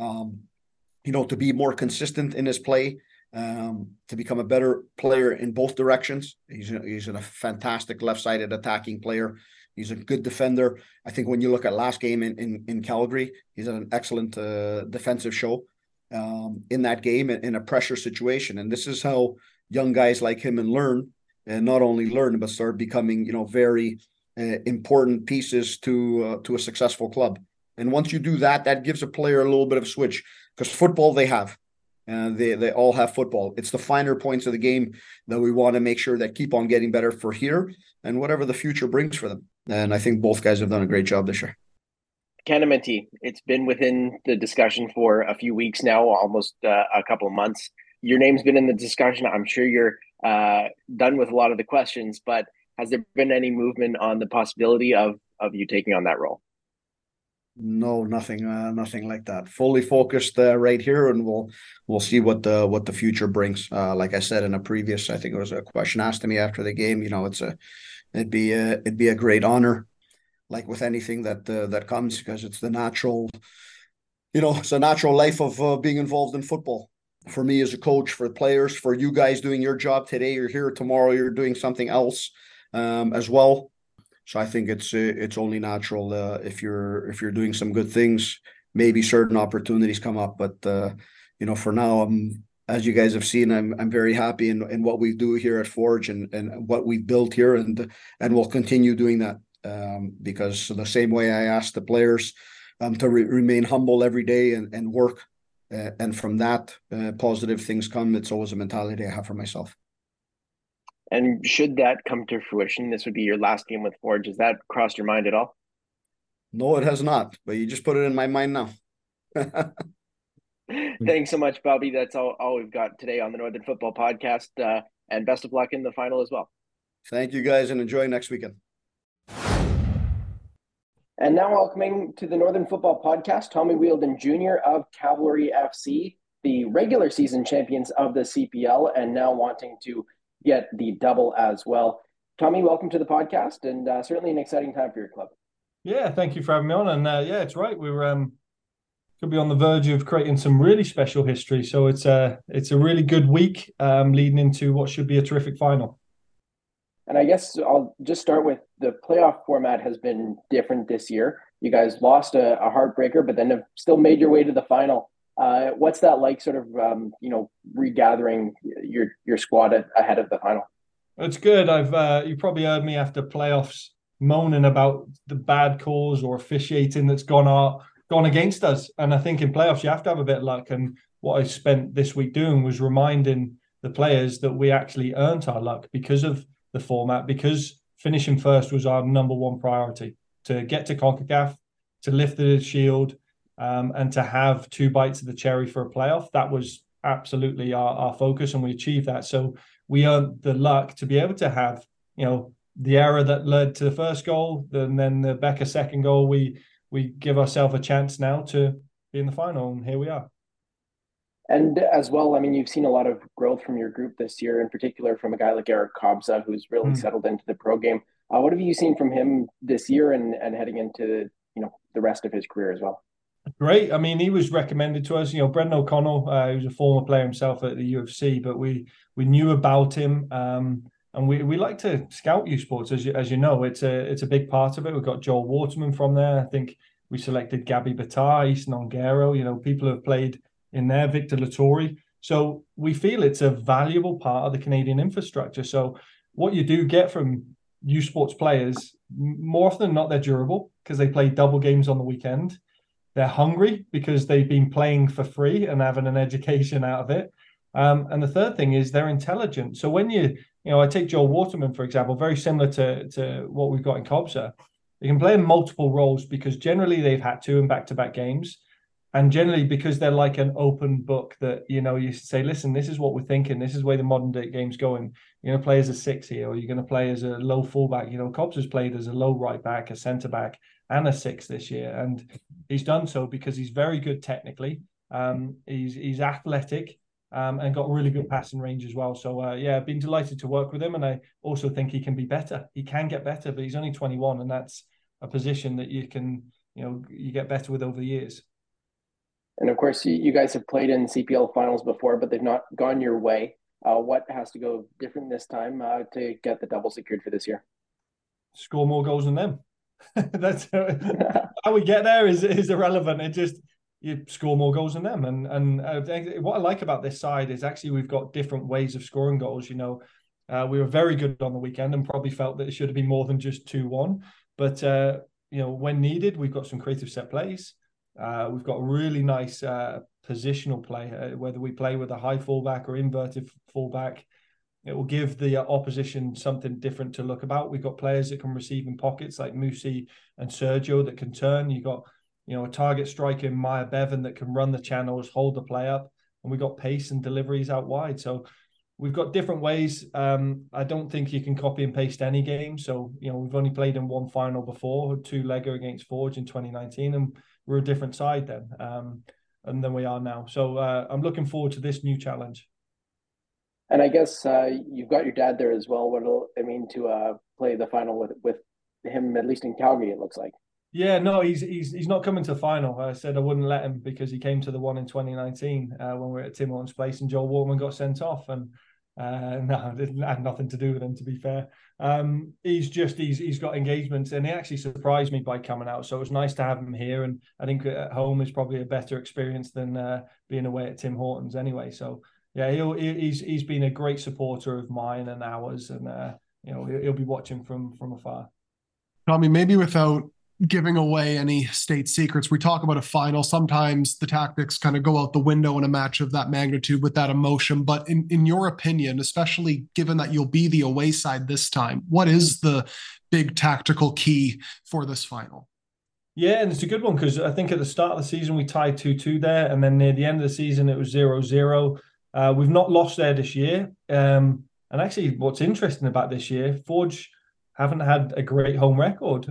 to be more consistent in his play, to become a better player in both directions. He's a fantastic left-sided attacking player. He's a good defender. I think when you look at last game in Calgary, he's had an excellent defensive show in that game in a pressure situation. And this is how young guys like him learn, and not only learn, but start becoming, very important pieces to a successful club. And once you do that, that gives a player a little bit of a switch because football they have. They all have football. It's the finer points of the game that we want to make sure that keep on getting better for here and whatever the future brings for them. And I think both guys have done a great job this year. Canada Minty, it's been within the discussion for a few weeks now, almost a couple of months. Your name's been in the discussion. I'm sure you're done with a lot of the questions, but has there been any movement on the possibility of you taking on that role? No, nothing like that. Fully focused right here, and we'll see what the future brings. Like I said in a previous, I think it was a question asked to me after the game. It'd be a great honor, like with anything that comes, because it's the natural, it's a natural life of being involved in football. For me as a coach, for players, for you guys doing your job today, you're here, tomorrow you're doing something else as well. So I think it's only natural if you're doing some good things, maybe certain opportunities come up. But for now, as you guys have seen, I'm very happy in what we do here at Forge and what we've built here, and we'll continue doing that. because the same way I ask the players to remain humble every day and work, and from that positive things come. It's always a mentality I have for myself. And should that come to fruition, this would be your last game with Forge. Has that crossed your mind at all? No, it has not, but you just put it in my mind now. Thanks so much, Bobby. That's all we've got today on the Northern Football Podcast, and best of luck in the final as well. Thank you, guys, and enjoy next weekend. And now welcoming to the Northern Football Podcast, Tommy Wheeldon Jr. of Cavalry FC, the regular season champions of the CPL, and now wanting to get the double as well. Tommy, welcome to the podcast, and certainly an exciting time for your club. Yeah, thank you for having me on. And yeah, it's right. We're could be on the verge of creating some really special history. So it's a really good week leading into what should be a terrific final. And I guess I'll just start with the playoff format has been different this year. You guys lost a heartbreaker, but then have still made your way to the final. What's that like, sort of, regathering your squad ahead of the final? It's good. You probably heard me after playoffs moaning about the bad calls or officiating that's gone against us. And I think in playoffs, you have to have a bit of luck. And what I spent this week doing was reminding the players that we actually earned our luck because of the format, because finishing first was our number one priority, to get to CONCACAF, to lift the shield, and to have 2 bites of the cherry for a playoff. That was absolutely our focus, and we achieved that. So we earned the luck to be able to have, the error that led to the first goal, and then the Becker second goal. We give ourselves a chance now to be in the final, and here we are. And as well, I mean, you've seen a lot of growth from your group this year, in particular from a guy like Eric Kobza, who's really settled into the pro game. What have you seen from him this year and heading into the rest of his career as well? Great. I mean, he was recommended to us. Brendan O'Connell, who's a former player himself at the UFC, but we knew about him, and we like to scout youth sports, as you know. It's a big part of it. We've got Joel Waterman from there. I think we selected Gabby Batar, Easton Ongaro. People who have played in there, Victor Lattori. So we feel it's a valuable part of the Canadian infrastructure. So what you do get from youth sports players, more often than not, they're durable because they play double games on the weekend. They're hungry because they've been playing for free and having an education out of it. And the third thing is they're intelligent. So when I take Joel Waterman, for example, very similar to what we've got in Kobza. They can play in multiple roles because generally they've had to in back-to-back games. And generally, because they're like an open book that, you say, listen, this is what we're thinking. This is the way the modern day game's going. You're going to play as a 6 here, or you're going to play as a low fullback. Kobza's played as a low right back, a centre back, and a 6 this year. And he's done so because he's very good technically. He's athletic and got really good passing range as well. So, I've been delighted to work with him. And I also think he can be better. He can get better, but he's only 21. And that's a position that you can, you get better with over the years. And of course, you guys have played in CPL finals before, but they've not gone your way. What has to go different this time to get the double secured for this year? Score more goals than them. That's how we get there is irrelevant. It just, you score more goals than them. And what I like about this side is actually we've got different ways of scoring goals. We were very good on the weekend and probably felt that it should have been more than just 2-1. But when needed, we've got some creative set plays. We've got really nice positional play, whether we play with a high fullback or inverted fullback. It will give the opposition something different to look about. We've got players that can receive in pockets like Musi and Sergio that can turn. You've got, a target striker in Maya Bevan that can run the channels, hold the play up. And we've got pace and deliveries out wide. So we've got different ways. I don't think you can copy and paste any game. So, we've only played in one final before, 2-legger against Forge in 2019. And we're a different side then, and than we are now. So I'm looking forward to this new challenge. And I guess you've got your dad there as well. What'll it mean to play the final with him, at least in Calgary, it looks like? Yeah, no, he's not coming to the final. I said I wouldn't let him because he came to the one in 2019 when we were at Tim Hortons' place and Joel Waterman got sent off. And no, it didn't have nothing to do with him, to be fair. He's got engagements, and he actually surprised me by coming out. So it was nice to have him here, and I think at home is probably a better experience than being away at Tim Hortons anyway. So yeah, he's been a great supporter of mine and ours, and he'll be watching from afar. Tommy, maybe without giving away any state secrets, we talk about a final. Sometimes the tactics kind of go out the window in a match of that magnitude with that emotion. But in your opinion, especially given that you'll be the away side this time, what is the big tactical key for this final? Yeah, and it's a good one because I think at the start of the season we tied 2-2 there, and then near the end of the season it was 0-0. We've not lost there this year. And actually, what's interesting about this year, Forge haven't had a great home record,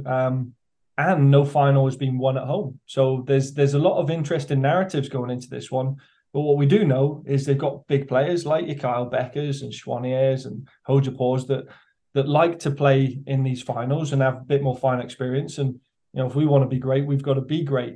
and no final has been won at home. So there's a lot of interesting narratives going into this one. But what we do know is they've got big players like your Kyle Beckers and Schwaniers and Hojapaws that like to play in these finals and have a bit more final experience. And if we want to be great, we've got to be great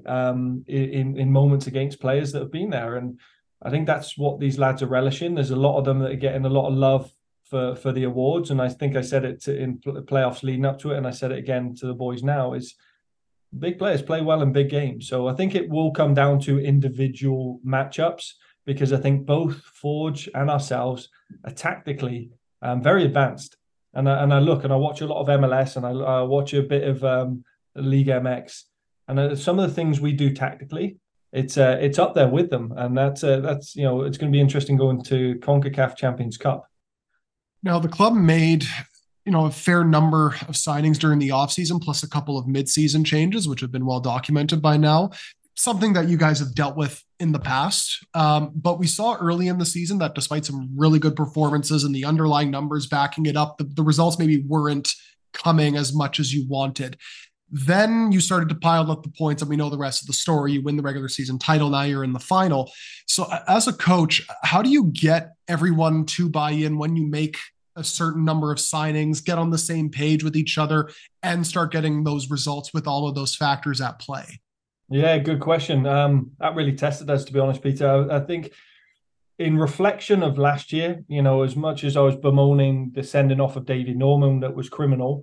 in moments against players that have been there. And I think that's what these lads are relishing. There's a lot of them that are getting a lot of love for the awards. And I think I said it in playoffs leading up to it, and I said it again to the boys now, is big players play well in big games. So I think it will come down to individual matchups, because I think both Forge and ourselves are tactically very advanced. And I look and I watch a lot of MLS, and I watch a bit of League MX, and some of the things we do tactically, it's up there with them, and that's it's going to be interesting going to CONCACAF Champions Cup. Now the club made a fair number of signings during the offseason, plus a couple of mid-season changes, which have been well documented by now. Something that you guys have dealt with in the past. But we saw early in the season that despite some really good performances and the underlying numbers backing it up, the results maybe weren't coming as much as you wanted. Then you started to pile up the points, and we know the rest of the story. You win the regular season title. Now you're in the final. So as a coach, how do you get everyone to buy in when you make a certain number of signings, get on the same page with each other, and start getting those results with all of those factors at play? Yeah, good question. That really tested us, to be honest, Peter. I think in reflection of last year, as much as I was bemoaning the sending off of Davey Norman that was criminal,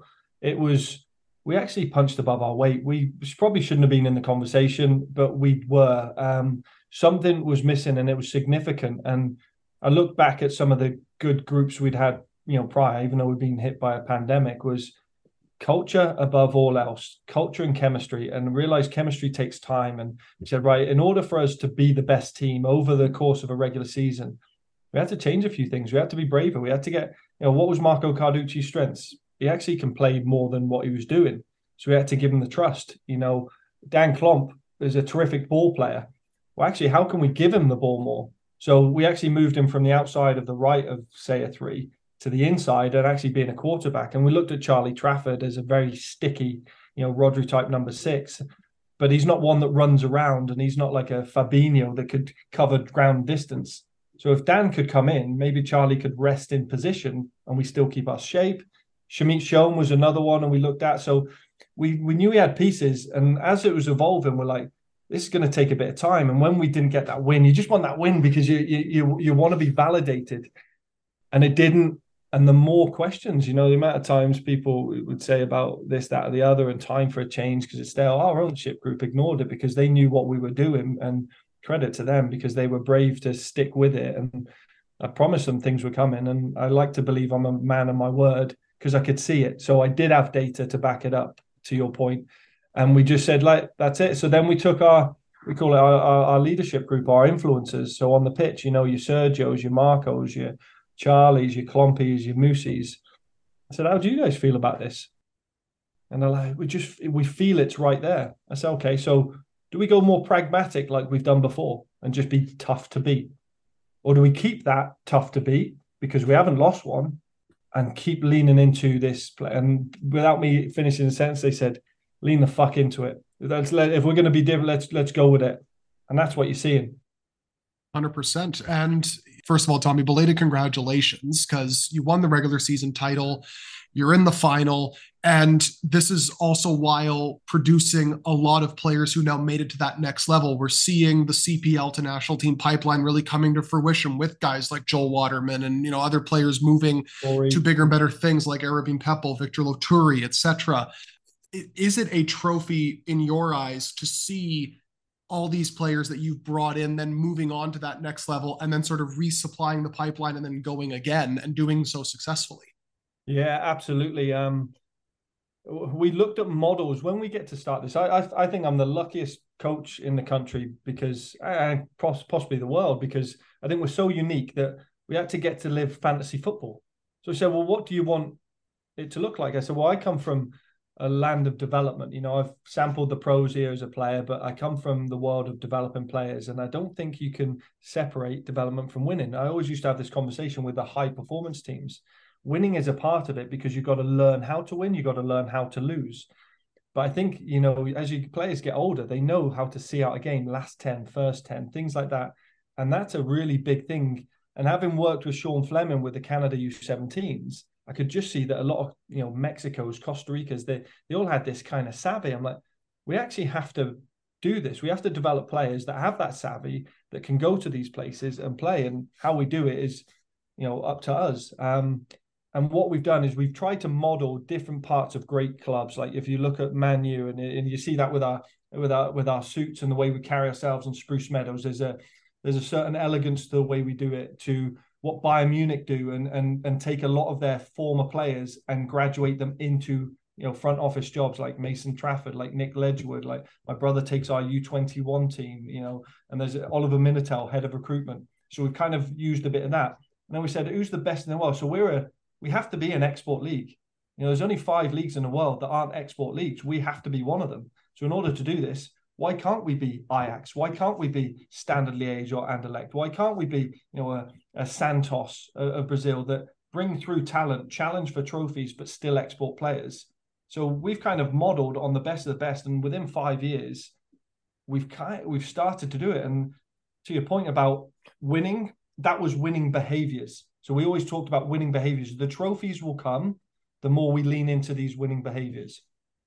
we actually punched above our weight. We probably shouldn't have been in the conversation, but we were. Something was missing, and it was significant. And I look back at some of the good groups we'd had, prior, even though we'd been hit by a pandemic, was culture above all else, culture and chemistry, and realized chemistry takes time. And we said, right, in order for us to be the best team over the course of a regular season, we had to change a few things. We had to be braver. We had to get, what was Marco Carducci's strengths? He actually can play more than what he was doing. So we had to give him the trust. Dan Klomp is a terrific ball player. Well, actually, how can we give him the ball more? So we actually moved him from the outside of the right of, say, a 3 to the inside and actually being a quarterback. And we looked at Charlie Trafford as a very sticky, Rodri type number 6. But he's not one that runs around, and he's not like a Fabinho that could cover ground distance. So if Dan could come in, maybe Charlie could rest in position and we still keep our shape. Shamit Shone was another one, and we looked at. So we knew we had pieces, and as it was evolving, we're like, this is going to take a bit of time. And when we didn't get that win, you just want that win because you want to be validated, and it didn't. And the more questions, the amount of times people would say about this, that, or the other, and time for a change because it's stale. Our ownership group ignored it because they knew what we were doing, and credit to them because they were brave to stick with it. And I promised them things were coming, and I like to believe I'm a man of my word, because I could see it. So I did have data to back it up, to your point. And we just said, that's it. So then we took we call it our leadership group, our influencers. So on the pitch, your Sergios, your Marcos, your Charlies, your Clompies, your Moosies. I said, how do you guys feel about this? And they're like, we feel it's right there. I said, okay, so do we go more pragmatic like we've done before and just be tough to beat? Or do we keep that tough to beat because we haven't lost one, and keep leaning into this play? And without me finishing the sentence, they said, lean the fuck into it. If we're going to be different, let's go with it. And that's what you're seeing. 100%. And first of all, Tommy, belated congratulations, because you won the regular season title. You're in the final. And this is also while producing a lot of players who now made it to that next level. We're seeing the CPL to national team pipeline really coming to fruition with guys like Joel Waterman and, other players moving to bigger and better things like Arabine Peppel, Victor Loturi, etc. Is it a trophy in your eyes to see all these players that you've brought in, then moving on to that next level, and then sort of resupplying the pipeline and then going again and doing so successfully? Yeah, absolutely. we looked at models when we get to start this. I think I'm the luckiest coach in the country because, and possibly the world, because I think we're so unique that we had to get to live fantasy football. So we said, well, what do you want it to look like? I said, well, I come from a land of development. You know, I've sampled the pros here as a player, but I come from the world of developing players. And I don't think you can separate development from winning. I always used to have this conversation with the high performance teams. Winning is a part of it because you've got to learn how to win. You've got to learn how to lose. But I think, you know, as your players get older, they know how to see out a game, last 10, first 10, things like that. And that's a really big thing. And having worked with Sean Fleming with the Canada U17s, I could just see that a lot of, you know, Mexico's, Costa Rica's, they all had this kind of savvy. I'm like, we actually have to do this. We have to develop players that have that savvy, that can go to these places and play. And how we do it is, you know, up to us. And what we've done is we've tried to model different parts of great clubs. Like if you look at Man U, and you see that with our suits and the way we carry ourselves in Spruce Meadows, there's a certain elegance to the way we do it, to what Bayern Munich do, and take a lot of their former players and graduate them into, you know, front office jobs like Mason Trafford, like Nick Ledgerwood, like my brother takes our U21 team, you know, and there's Oliver Minitel, head of recruitment. So we've kind of used a bit of that. And then we said, who's the best in the world? So we have to be an export league. You know, there's only 5 leagues in the world that aren't export leagues. We have to be one of them. So in order to do this, why can't we be Ajax? Why can't we be Standard Liège or Anderlecht? Why can't we be, you know, a Santos of Brazil that bring through talent, challenge for trophies, but still export players? So we've kind of modeled on the best of the best, and within 5 years, we've started to do it. And to your point about winning, that was winning behaviors. So we always talked about winning behaviors. The trophies will come the more we lean into these winning behaviors.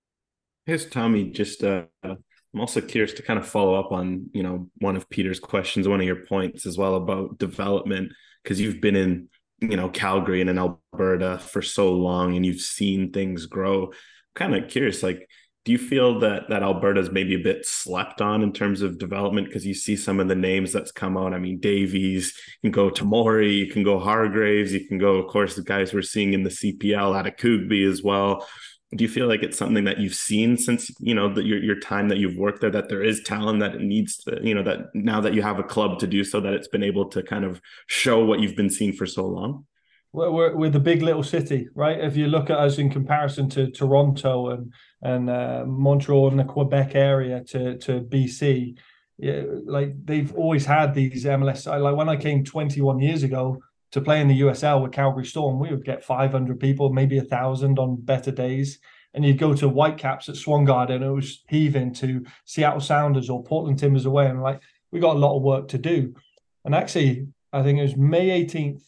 Here's Tommy. Just I'm also curious to kind of follow up on, you know, one of Peter's questions, one of your points as well about development, because you've been in, you know, Calgary and in Alberta for so long and you've seen things grow. I'm kind of curious, like, do you feel that Alberta is maybe a bit slept on in terms of development? Because you see some of the names that's come out. I mean, Davies, you can go Tamori, you can go Hargraves, you can go, of course, the guys we're seeing in the CPL, Adekugbe as well. Do you feel like it's something that you've seen since, you know, your time that you've worked there, that there is talent, that it needs to, you know, that now that you have a club to do so, that it's been able to kind of show what you've been seeing for so long? We're the big little city, right? If you look at us in comparison to Toronto and Montreal and the Quebec area to BC, yeah, like they've always had these MLS. Like when I came 21 years ago to play in the USL with Calgary Storm, we would get 500 people, maybe 1,000 on better days. And you'd go to Whitecaps at Swan Garden, and it was heaving, to Seattle Sounders or Portland Timbers away. And like, we got a lot of work to do. And actually, I think it was May 18th,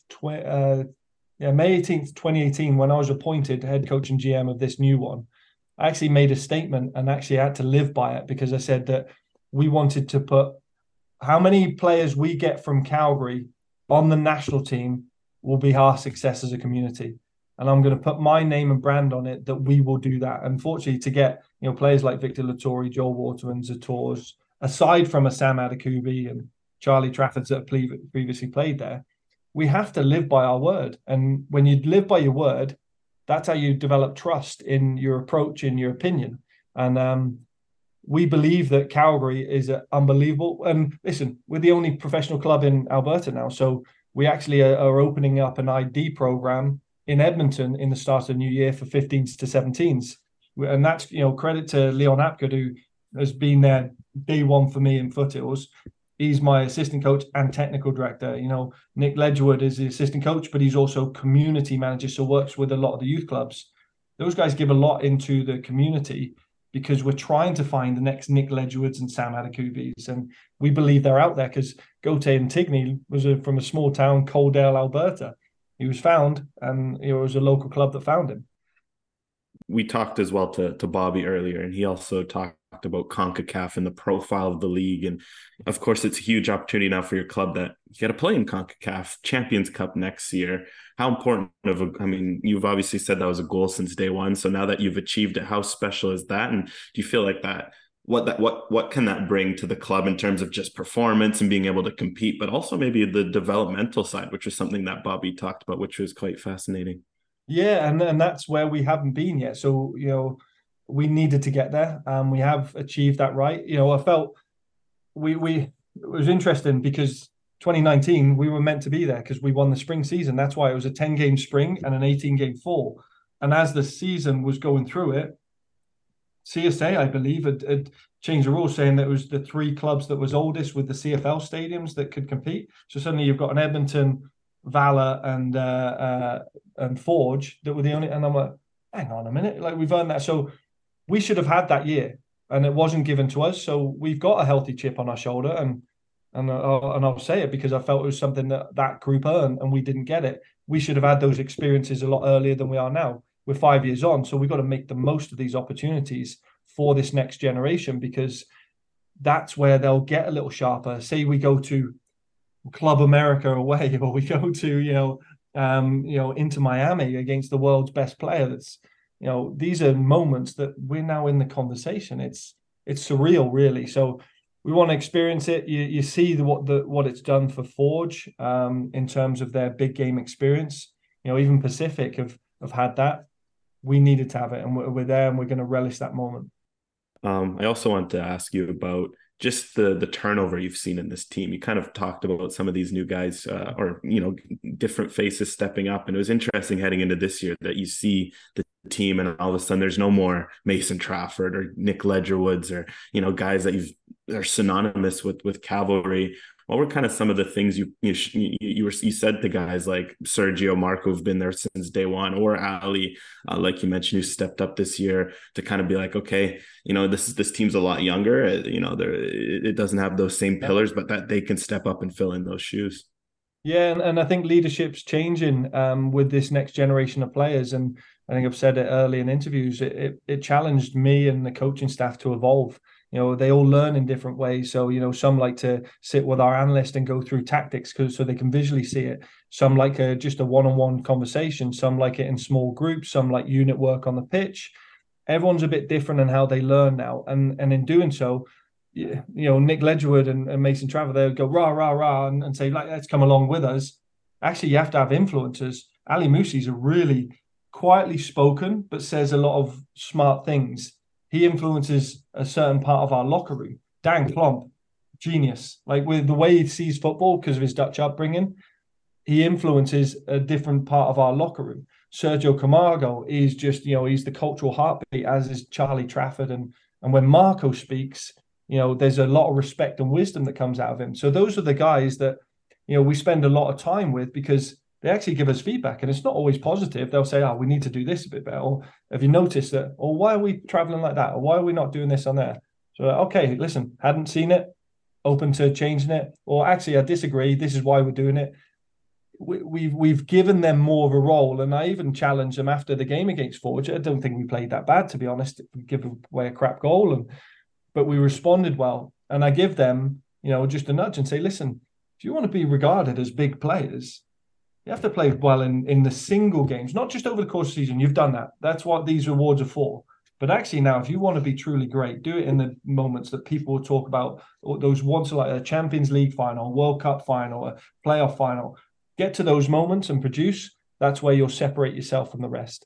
2018, when I was appointed head coach and GM of this new one. I actually made a statement and actually had to live by it, because I said that we wanted to put how many players we get from Calgary on the national team will be our success as a community. And I'm going to put my name and brand on it that we will do that. Unfortunately, to get, you know, players like Victor Lattori, Joel Waterman, Zators, aside from a Sam Adekugbe and Charlie Traffords that have previously played there, we have to live by our word. And when you live by your word, that's how you develop trust in your approach, in your opinion. And we believe that Calgary is unbelievable. And listen, we're the only professional club in Alberta now. So we actually are opening up an ID program in Edmonton in the start of the new year for 15s to 17s. And that's, you know, credit to Leon Apgood, who has been there day one for me in Foothills. He's my assistant coach and technical director. You know, Nick Ledgerwood is the assistant coach, but he's also community manager, so works with a lot of the youth clubs. Those guys give a lot into the community, because we're trying to find the next Nick Ledgerwoods and Sam Adekugbe's. And we believe they're out there, because Gauthier Antigny was from a small town, Coaldale, Alberta. He was found, and it was a local club that found him. We talked as well to Bobby earlier, and he also talked about CONCACAF and the profile of the league. And of course, it's a huge opportunity now for your club that you got to play in CONCACAF Champions Cup next year. How important I mean, you've obviously said that was a goal since day one. So now that you've achieved it, how special is that? And do you feel like what can that bring to the club in terms of just performance and being able to compete, but also maybe the developmental side, which was something that Bobby talked about, which was quite fascinating? Yeah, and that's where we haven't been yet. So, we needed to get there, and we have achieved that, right? I felt we it was interesting because 2019 we were meant to be there because we won the spring season. That's why it was a 10-game spring and an 18-game fall. And as the season was going through it, CSA, I believe, had changed the rules, saying that it was the 3 clubs that was oldest with the CFL stadiums that could compete. So suddenly you've got an Edmonton, Valor, and Forge that were the only. And I'm like, hang on a minute, like we've earned that. So we should have had that year, and it wasn't given to us. So we've got a healthy chip on our shoulder, and I'll say it because I felt it was something that group earned, and we didn't get it. We should have had those experiences a lot earlier than we are now. We're 5 years on, so we've got to make the most of these opportunities for this next generation, because that's where they'll get a little sharper. Say we go to Club America away, or we go to into Miami against the world's best player. That's these are moments that we're now in the conversation. It's surreal, really. So we want to experience it. You see what it's done for Forge in terms of their big game experience. Even Pacific have had that. We needed to have it, and we're there, and we're going to relish that moment. I also want to ask you about just the turnover you've seen in this team. You kind of talked about some of these new guys or different faces stepping up. And it was interesting heading into this year that you see the team and all of a sudden there's no more Mason Trafford or Nick Ledgerwoods or, guys that are synonymous with Cavalry. What were kind of some of the things you said to guys like Sergio, Marco, who've been there since day one, or Ali, like you mentioned, who stepped up this year to kind of be like, okay, this team's a lot younger. It doesn't have those same pillars, but that they can step up and fill in those shoes. Yeah, and I think leadership's changing with this next generation of players. And I think I've said it early in interviews. It challenged me and the coaching staff to evolve. They all learn in different ways. So, some like to sit with our analyst and go through tactics so they can visually see it. Some like just a one-on-one conversation. Some like it in small groups. Some like unit work on the pitch. Everyone's a bit different in how they learn now. And in doing so, Nick Ledgerwood and Mason Trafford, they'll go rah, rah, rah and say, like, let's come along with us. Actually, you have to have influencers. Ali Musi's a really quietly spoken, but says a lot of smart things. He influences a certain part of our locker room. Dan Klomp, genius. Like with the way he sees football because of his Dutch upbringing, he influences a different part of our locker room. Sergio Camargo is just, he's the cultural heartbeat, as is Charlie Trafford. And when Marco speaks, there's a lot of respect and wisdom that comes out of him. So those are the guys that, we spend a lot of time with because they actually give us feedback, and it's not always positive. They'll say, we need to do this a bit better. Or have you noticed that? Or why are we traveling like that? Or why are we not doing this on there? So, okay, listen, hadn't seen it, open to changing it. Or actually, I disagree. This is why we're doing it. We've given them more of a role. And I even challenged them after the game against Forge. I don't think we played that bad, to be honest. We give away a crap goal, but we responded well. And I give them, just a nudge and say, listen, if you want to be regarded as big players, you have to play well in the single games, not just over the course of the season. You've done that. That's what these rewards are for. But actually now, if you want to be truly great, do it in the moments that people will talk about, those once like a Champions League final, World Cup final, a playoff final. Get to those moments and produce. That's where you'll separate yourself from the rest.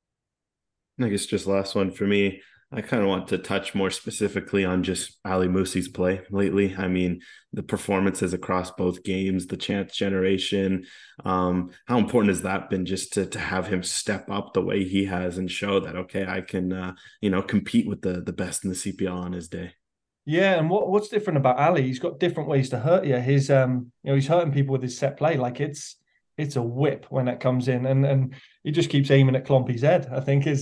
I guess just last one for me. I kind of want to touch more specifically on just Ali Musi's play lately. I mean, the performances across both games, the chance generation, how important has that been just to have him step up the way he has and show that, okay, I can, compete with the best in the CPL on his day. Yeah, and what's different about Ali? He's got different ways to hurt you. His, he's hurting people with his set play. Like it's a whip when it comes in, and he just keeps aiming at Klompy's head, I think is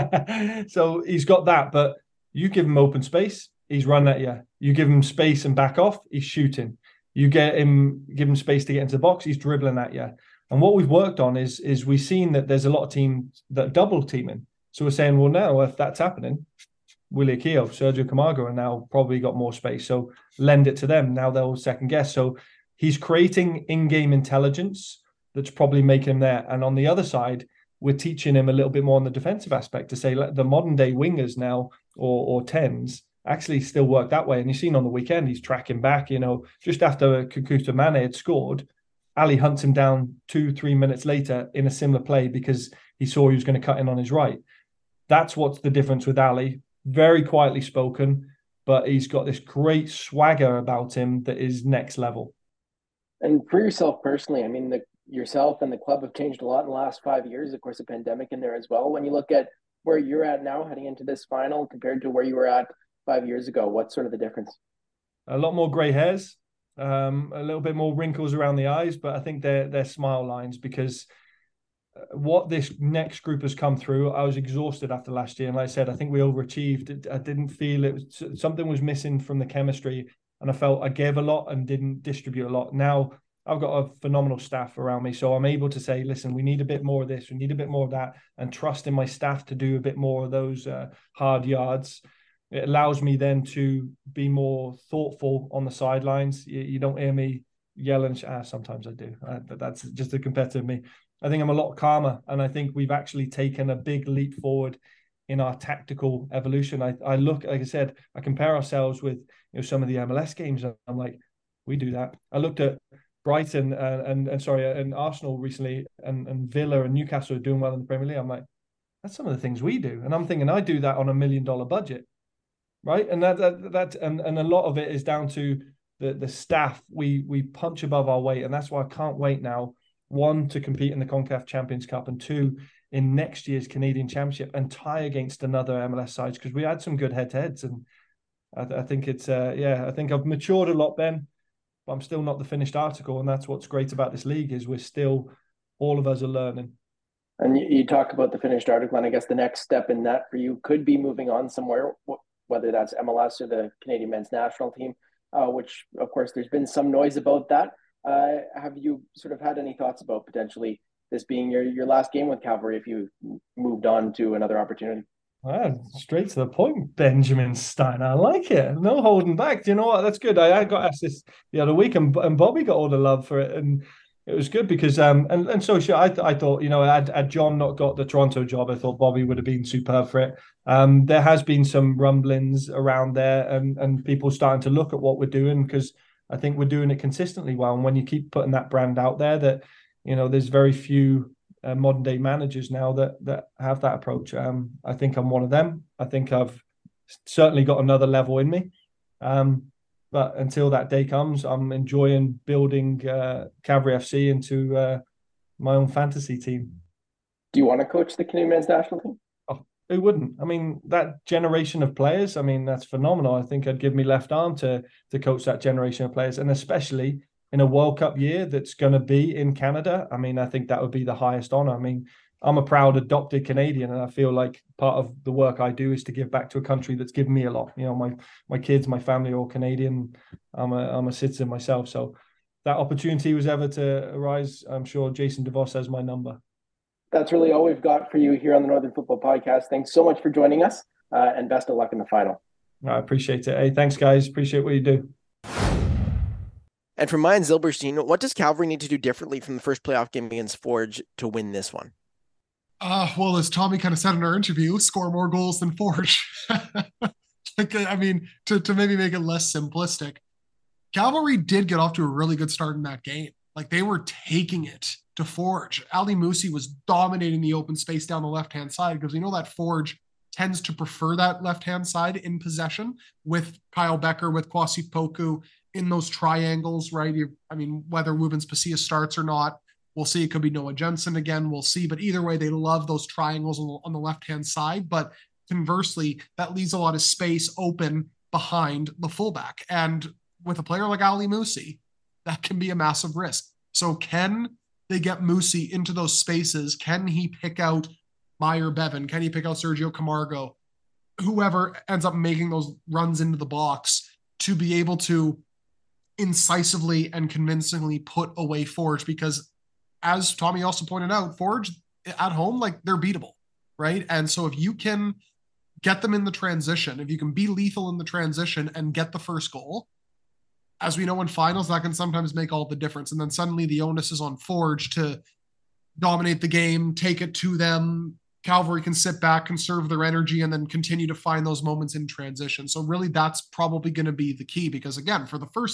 so he's got that. But you give him open space, he's running at you. You give him space and back off, he's shooting. You give him space to get into the box, he's dribbling at you. And what we've worked on is we've seen that there's a lot of teams that double teaming. So we're saying, well, now if that's happening, Willie Keogh, Sergio Camargo are now probably got more space. So lend it to them. Now they'll second guess. So he's creating in-game intelligence that's probably making him there. And on the other side, we're teaching him a little bit more on the defensive aspect to say the modern day wingers now or 10s actually still work that way. And you've seen on the weekend, he's tracking back, just after Kakuta Mane had scored, Ali hunts him down 2-3 minutes later in a similar play because he saw he was going to cut in on his right. That's what's the difference with Ali. Very quietly spoken, but he's got this great swagger about him that is next level. And for yourself personally, I mean, yourself and the club have changed a lot in the last 5 years. Of course, a pandemic in there as well. When you look at where you're at now heading into this final compared to where you were at 5 years ago, what's sort of the difference? A lot more grey hairs, a little bit more wrinkles around the eyes, but I think they're smile lines, because what this next group has come through, I was exhausted after last year. And like I said, I think we overachieved. I didn't feel something was missing from the chemistry, and I felt I gave a lot and didn't distribute a lot. Now I've got a phenomenal staff around me, so I'm able to say, listen, we need a bit more of this, we need a bit more of that, and trust in my staff to do a bit more of those hard yards. It allows me then to be more thoughtful on the sidelines. You don't hear me yelling. Sometimes I do, but that's just a competitive me. I think I'm a lot calmer, and I think we've actually taken a big leap forward in our tactical evolution. I look, like I said, I compare ourselves with some of the MLS games, and I'm like, we do that. I looked at Brighton and Arsenal recently, and Villa and Newcastle are doing well in the Premier League. I'm like, that's some of the things we do, and I'm thinking I do that on $1 million budget. Right, and that a lot of it is down to the staff. We punch above our weight, and that's why I can't wait now. 1, to compete in the CONCACAF Champions Cup, and 2, in next year's Canadian Championship and tie against another MLS sides, because we had some good head-to-heads, and I think it's I think I've matured a lot, Ben, but I'm still not the finished article, and that's what's great about this league is we're still, all of us are learning. And you talk about the finished article, and I guess the next step in that for you could be moving on somewhere, whether that's MLS or the Canadian men's national team, which, of course, there's been some noise about that. Have you sort of had any thoughts about potentially this being your last game with Cavalry if you moved on to another opportunity? Straight to the point, Benjamin Stein. I like it. No holding back. Do you know what? That's good. I got asked this the other week, and Bobby got all the love for it, and it was good because and so I thought, had John not got the Toronto job, I thought Bobby would have been superb for it. There has been some rumblings around there, and people starting to look at what we're doing, because I think we're doing it consistently well. And when you keep putting that brand out there, that there's very few modern day managers now that have that approach. I think I'm one of them. I think I've certainly got another level in me. But until that day comes, I'm enjoying building Cavalry FC into my own fantasy team. Do you want to coach the Canadian men's national team? Oh, who wouldn't? I mean, that generation of players, I mean, that's phenomenal. I think I'd give me left arm to coach that generation of players, and especially in a World Cup year that's going to be in Canada. I mean, I think that would be the highest honor. I mean, I'm a proud adopted Canadian, and I feel like part of the work I do is to give back to a country that's given me a lot. My kids, my family are all Canadian. I'm a citizen myself. So that opportunity was ever to arise, I'm sure Jason DeVos has my number. That's really all we've got for you here on the Northern Football Podcast. Thanks so much for joining us, and best of luck in the final. I appreciate it. Hey, thanks, guys. Appreciate what you do. And from Ryan Zilberstein, what does Cavalry need to do differently from the first playoff game against Forge to win this one? Well, as Tommy kind of said in our interview, score more goals than Forge. I mean, to maybe make it less simplistic, Cavalry did get off to a really good start in that game. Like, they were taking it to Forge. Ali Musi was dominating the open space down the left-hand side, because we know that Forge tends to prefer that left-hand side in possession, with Kyle Becker, with Kwasi Poku in those triangles, right? Whether Rubens Pasillas starts or not, we'll see. It could be Noah Jensen again. We'll see. But either way, they love those triangles on the left-hand side. But conversely, that leaves a lot of space open behind the fullback. And with a player like Ali Musi, that can be a massive risk. So can they get Musi into those spaces? Can he pick out Meyer Bevan? Can he pick out Sergio Camargo? Whoever ends up making those runs into the box to be able to incisively and convincingly put away Forge, because as Tommy also pointed out, Forge at home, like, they're beatable, right? And so if you can get them in the transition, if you can be lethal in the transition and get the first goal, as we know in finals, that can sometimes make all the difference. And then suddenly the onus is on Forge to dominate the game, take it to them. Cavalry can sit back, conserve their energy, and then continue to find those moments in transition. So really, that's probably going to be the key, because again, for the first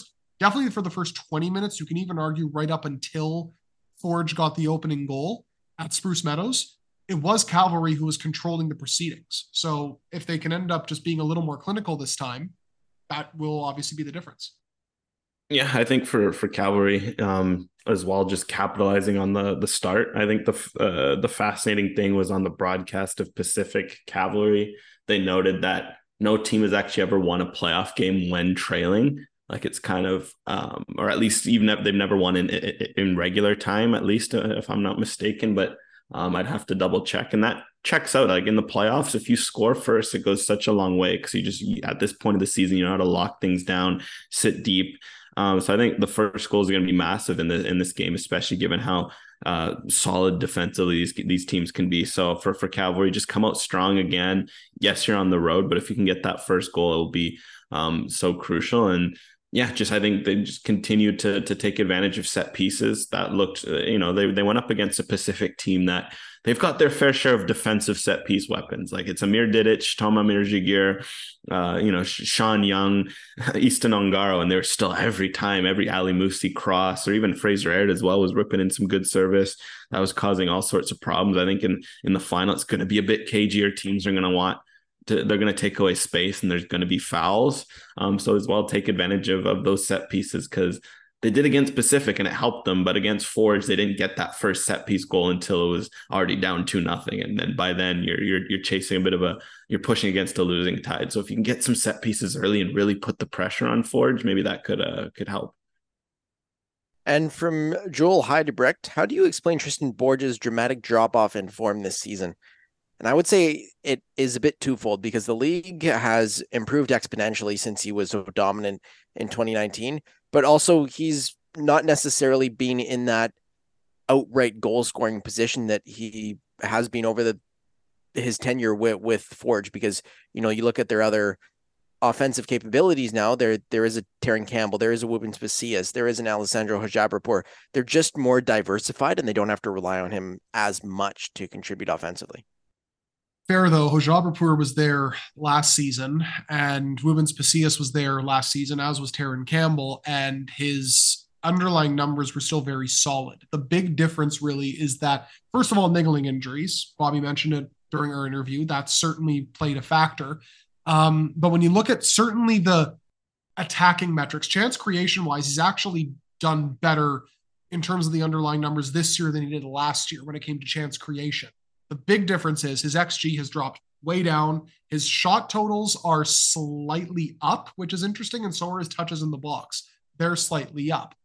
definitely for the first 20 minutes. You can even argue right up until Forge got the opening goal at Spruce Meadows. It was Cavalry who was controlling the proceedings. So if they can end up just being a little more clinical this time, that will obviously be the difference. Yeah, I think for Cavalry as well, just capitalizing on the start. I think the fascinating thing was on the broadcast of Pacific Cavalry. They noted that no team has actually ever won a playoff game when trailing. Like it's kind of, or at least even if they've never won in regular time, at least if I'm not mistaken. But I'd have to double check, and that checks out. Like in the playoffs, if you score first, it goes such a long way because at this point of the season, you know how to lock things down, sit deep. So I think the first goal is going to be massive in this game, especially given how solid defensively these teams can be. So for Cavalry, just come out strong again. Yes, you're on the road, but if you can get that first goal, it will be so crucial. And yeah, I think they just continue to take advantage of set pieces that looked, they went up against a Pacific team that they've got their fair share of defensive set piece weapons. Like it's Amir Didic, Toma Mirjigir, Sean Young, Easton Ongaro, and they're still every Ali Musi cross, or even Fraser Aird as well was ripping in some good service that was causing all sorts of problems. I think in the final, it's going to be a bit cagier. Teams are going to they're going to take away space, and there's going to be fouls. So as well, take advantage of those set pieces, because they did against Pacific and it helped them, but against Forge, they didn't get that first set piece goal until it was already down 2-0. And then by then you're chasing you're pushing against a losing tide. So if you can get some set pieces early and really put the pressure on Forge, maybe that could help. And from Joel Heidebrecht, how do you explain Tristan Borge's dramatic drop-off in form this season? And I would say it is a bit twofold, because the league has improved exponentially since he was so dominant in 2019, but also he's not necessarily been in that outright goal scoring position that he has been over his tenure with Forge, because, you look at their other offensive capabilities now, there is a Terran Campbell, there is a Woobens Pasillas, there is an Alessandro Hojabrapur. They're just more diversified, and they don't have to rely on him as much to contribute offensively. Fair though, Hojabrapur was there last season, and Woobens Pasillas was there last season, as was Terran Campbell, and his underlying numbers were still very solid. The big difference really is that, first of all, niggling injuries. Bobby mentioned it during our interview. That certainly played a factor. But when you look at certainly the attacking metrics, chance creation-wise, he's actually done better in terms of the underlying numbers this year than he did last year when it came to chance creation. The big difference is his XG has dropped way down. His shot totals are slightly up, which is interesting, and so are his touches in the box. They're slightly up.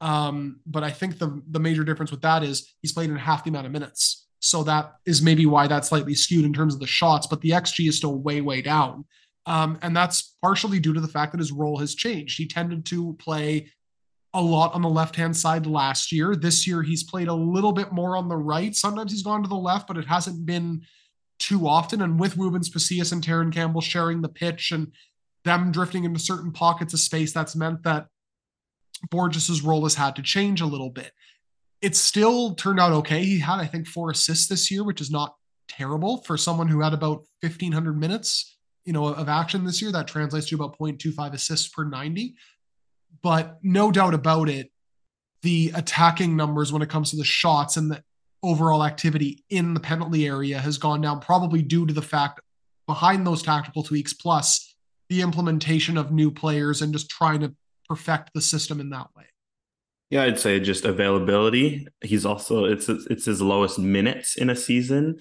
But I think the major difference with that is he's played in half the amount of minutes. So that is maybe why that's slightly skewed in terms of the shots, but the XG is still way, way down. And that's partially due to the fact that his role has changed. He tended to play a lot on the left-hand side last year. This year, he's played a little bit more on the right. Sometimes he's gone to the left, but it hasn't been too often. And with Woobens Pasillas and Terran Campbell sharing the pitch and them drifting into certain pockets of space, that's meant that Borges's role has had to change a little bit. It still turned out okay. He had, I think, 4 assists this year, which is not terrible for someone who had about 1,500 minutes, of action this year. That translates to about 0.25 assists per 90. But no doubt about it, the attacking numbers when it comes to the shots and the overall activity in the penalty area has gone down, probably due to the fact behind those tactical tweaks, plus the implementation of new players and just trying to perfect the system in that way. Yeah, I'd say just availability. He's also, it's his lowest minutes in a season.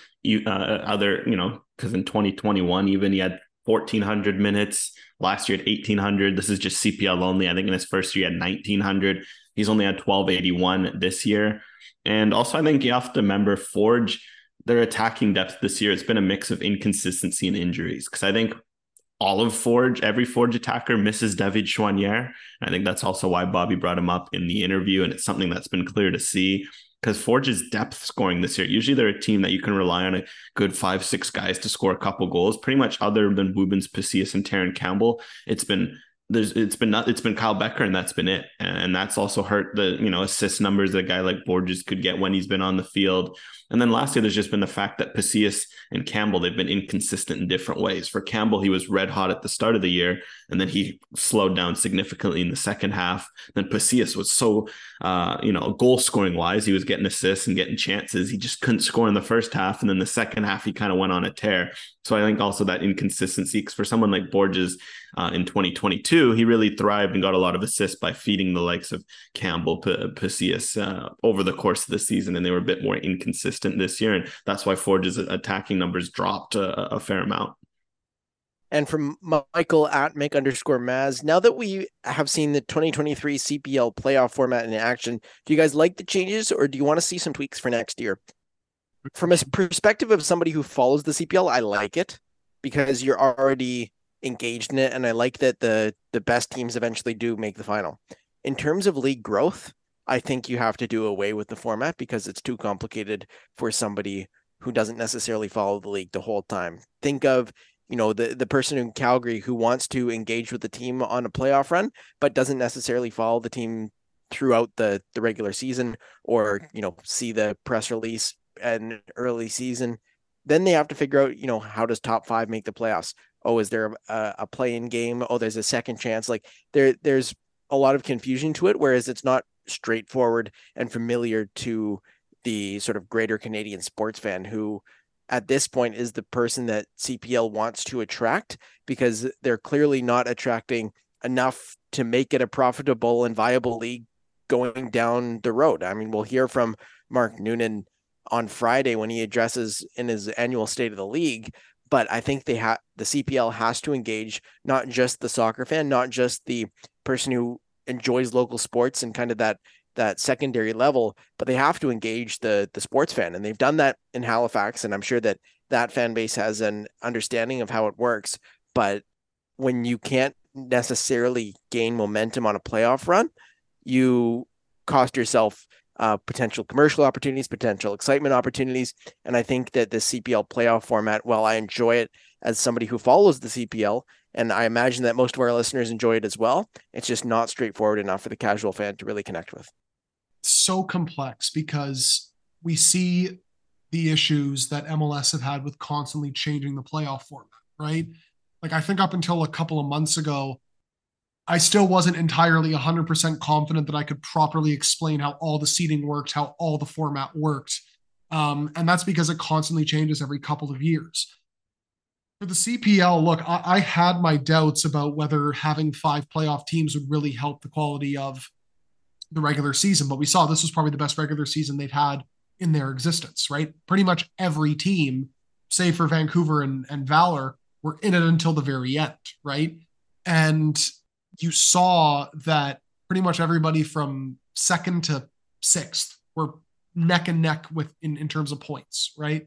Because in 2021, even he had 1,400 minutes. Last year at 1,800. This is just CPL only. I think in his first year he had 1,900. He's only had 1,281 this year. And also, I think you have to remember Forge, their attacking depth this year, it's been a mix of inconsistency and injuries. Because I think every Forge attacker misses David Chouanière. I think that's also why Bobby brought him up in the interview. And it's something that's been clear to see. Because Forge's depth scoring this year, usually they're a team that you can rely on a good 5-6 guys to score a couple goals. Pretty much other than Woobens Pasillas and Terran Campbell, it's been it's been Kyle Becker, and that's been it. And that's also hurt the, assist numbers that a guy like Borges could get when he's been on the field. And then lastly, there's just been the fact that Pacius and Campbell, they've been inconsistent in different ways. For Campbell, he was red hot at the start of the year, and then he slowed down significantly in the second half. Then Pacius was so, goal scoring wise, he was getting assists and getting chances. He just couldn't score in the first half. And then the second half, he kind of went on a tear. So I think also that inconsistency, because for someone like Borges in 2022, he really thrived and got a lot of assists by feeding the likes of Campbell, Pacius over the course of the season. And they were a bit more inconsistent this year. And that's why Forge's attacking numbers dropped a fair amount. And from Michael at Mick_Maz, now that we have seen the 2023 CPL playoff format in action, do you guys like the changes, or do you want to see some tweaks for next year? From a perspective of somebody who follows the CPL, I like it because you're already engaged in it, and I like that the best teams eventually do make the final. In terms of league growth, I think you have to do away with the format because it's too complicated for somebody who doesn't necessarily follow the league the whole time. Think of the person in Calgary who wants to engage with the team on a playoff run, but doesn't necessarily follow the team throughout the regular season, or, see the press release and early season. Then they have to figure out, how does top 5 make the playoffs? Oh, is there a play-in game? Oh, there's a second chance. Like there's a lot of confusion to it, whereas it's not straightforward and familiar to the sort of greater Canadian sports fan who at this point is the person that CPL wants to attract, because they're clearly not attracting enough to make it a profitable and viable league going down the road. I mean, we'll hear from Mark Noonan on Friday when he addresses in his annual State of the League, but I think the CPL has to engage not just the soccer fan, not just the person who enjoys local sports and kind of that secondary level, but they have to engage the sports fan. And they've done that in Halifax. And I'm sure that fan base has an understanding of how it works. But when you can't necessarily gain momentum on a playoff run, you cost yourself potential commercial opportunities, potential excitement opportunities. And I think that the CPL playoff format, while I enjoy it as somebody who follows the CPL, and I imagine that most of our listeners enjoy it as well, it's just not straightforward enough for the casual fan to really connect with. So complex because we see the issues that MLS have had with constantly changing the playoff format, right? Like I think up until a couple of months ago, I still wasn't entirely 100% confident that I could properly explain how all the seating worked, how all the format worked. And that's because it constantly changes every couple of years. For the CPL, look, I had my doubts about whether having 5 playoff teams would really help the quality of the regular season, but we saw this was probably the best regular season they've had in their existence, right? Pretty much every team, save for Vancouver and Valor, were in it until the very end, right? And you saw that pretty much everybody from 2nd to 6th were neck and neck with in terms of points, right?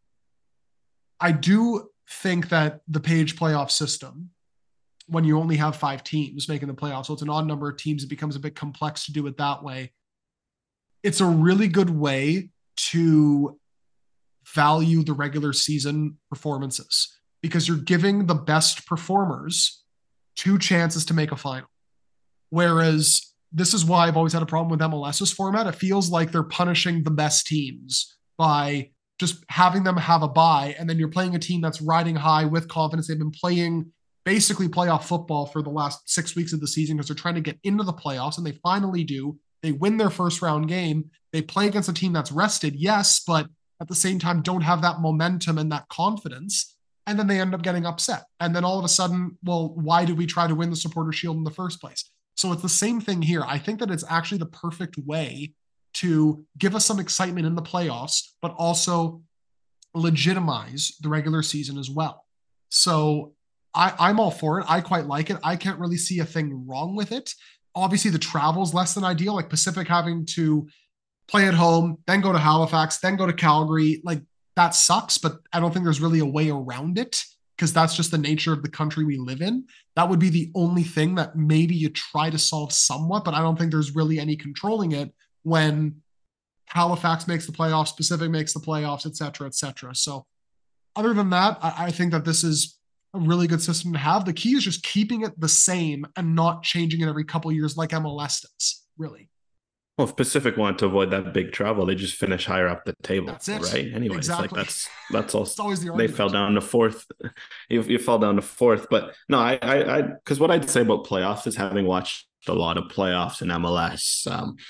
I do think that the Page playoff system, when you only have 5 teams making the playoffs, so it's an odd number of teams, it becomes a bit complex to do it that way. It's a really good way to value the regular season performances because you're giving the best performers 2 chances to make a final. Whereas this is why I've always had a problem with MLS's format. It feels like they're punishing the best teams by just having them have a bye, and then you're playing a team that's riding high with confidence. They've been playing basically playoff football for the last 6 weeks of the season because they're trying to get into the playoffs, and they finally do. They win their first round game. They play against a team that's rested, yes, but at the same time don't have that momentum and that confidence. And then they end up getting upset. And then all of a sudden, well, why did we try to win the Supporter Shield in the first place? So it's the same thing here. I think that it's actually the perfect way to give us some excitement in the playoffs, but also legitimize the regular season as well. So I'm all for it. I quite like it. I can't really see a thing wrong with it. Obviously, the travel's less than ideal, like Pacific having to play at home, then go to Halifax, then go to Calgary. Like, that sucks, but I don't think there's really a way around it because that's just the nature of the country we live in. That would be the only thing that maybe you try to solve somewhat, but I don't think there's really any controlling it when Halifax makes the playoffs, Pacific makes the playoffs, et cetera, et cetera. So other than that, I think that this is a really good system to have. The key is just keeping it the same and not changing it every couple of years like MLS does, really. Well, if Pacific wanted to avoid that big travel, they just finish higher up the table, That's it. right? Anyways, exactly. like that's all. It's always the They argument. fell down to fourth. You fell down to fourth, but no, because what I'd say about playoffs is having watched a lot of playoffs in MLS,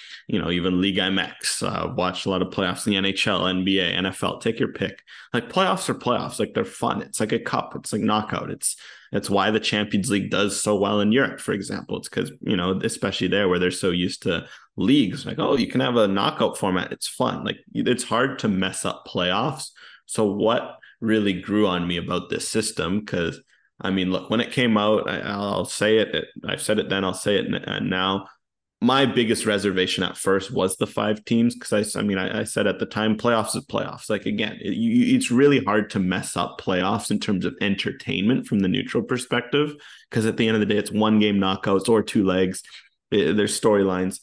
even Liga MX, watched a lot of playoffs in the NHL, NBA, NFL. Take your pick. Like playoffs are playoffs. Like they're fun. It's like a cup. It's like knockout. It's why the Champions League does so well in Europe, for example. It's because, especially there where they're so used to leagues, like, oh, you can have a knockout format. It's fun. Like it's hard to mess up playoffs. So what really grew on me about this system, because I mean, look, when it came out, I'll say it. I've said it then, I'll say it now. My biggest reservation at first was the 5 teams, because I said at the time, playoffs is playoffs. Like, again, it's really hard to mess up playoffs in terms of entertainment from the neutral perspective, because at the end of the day, it's 1-game knockouts or 2 legs. There's storylines,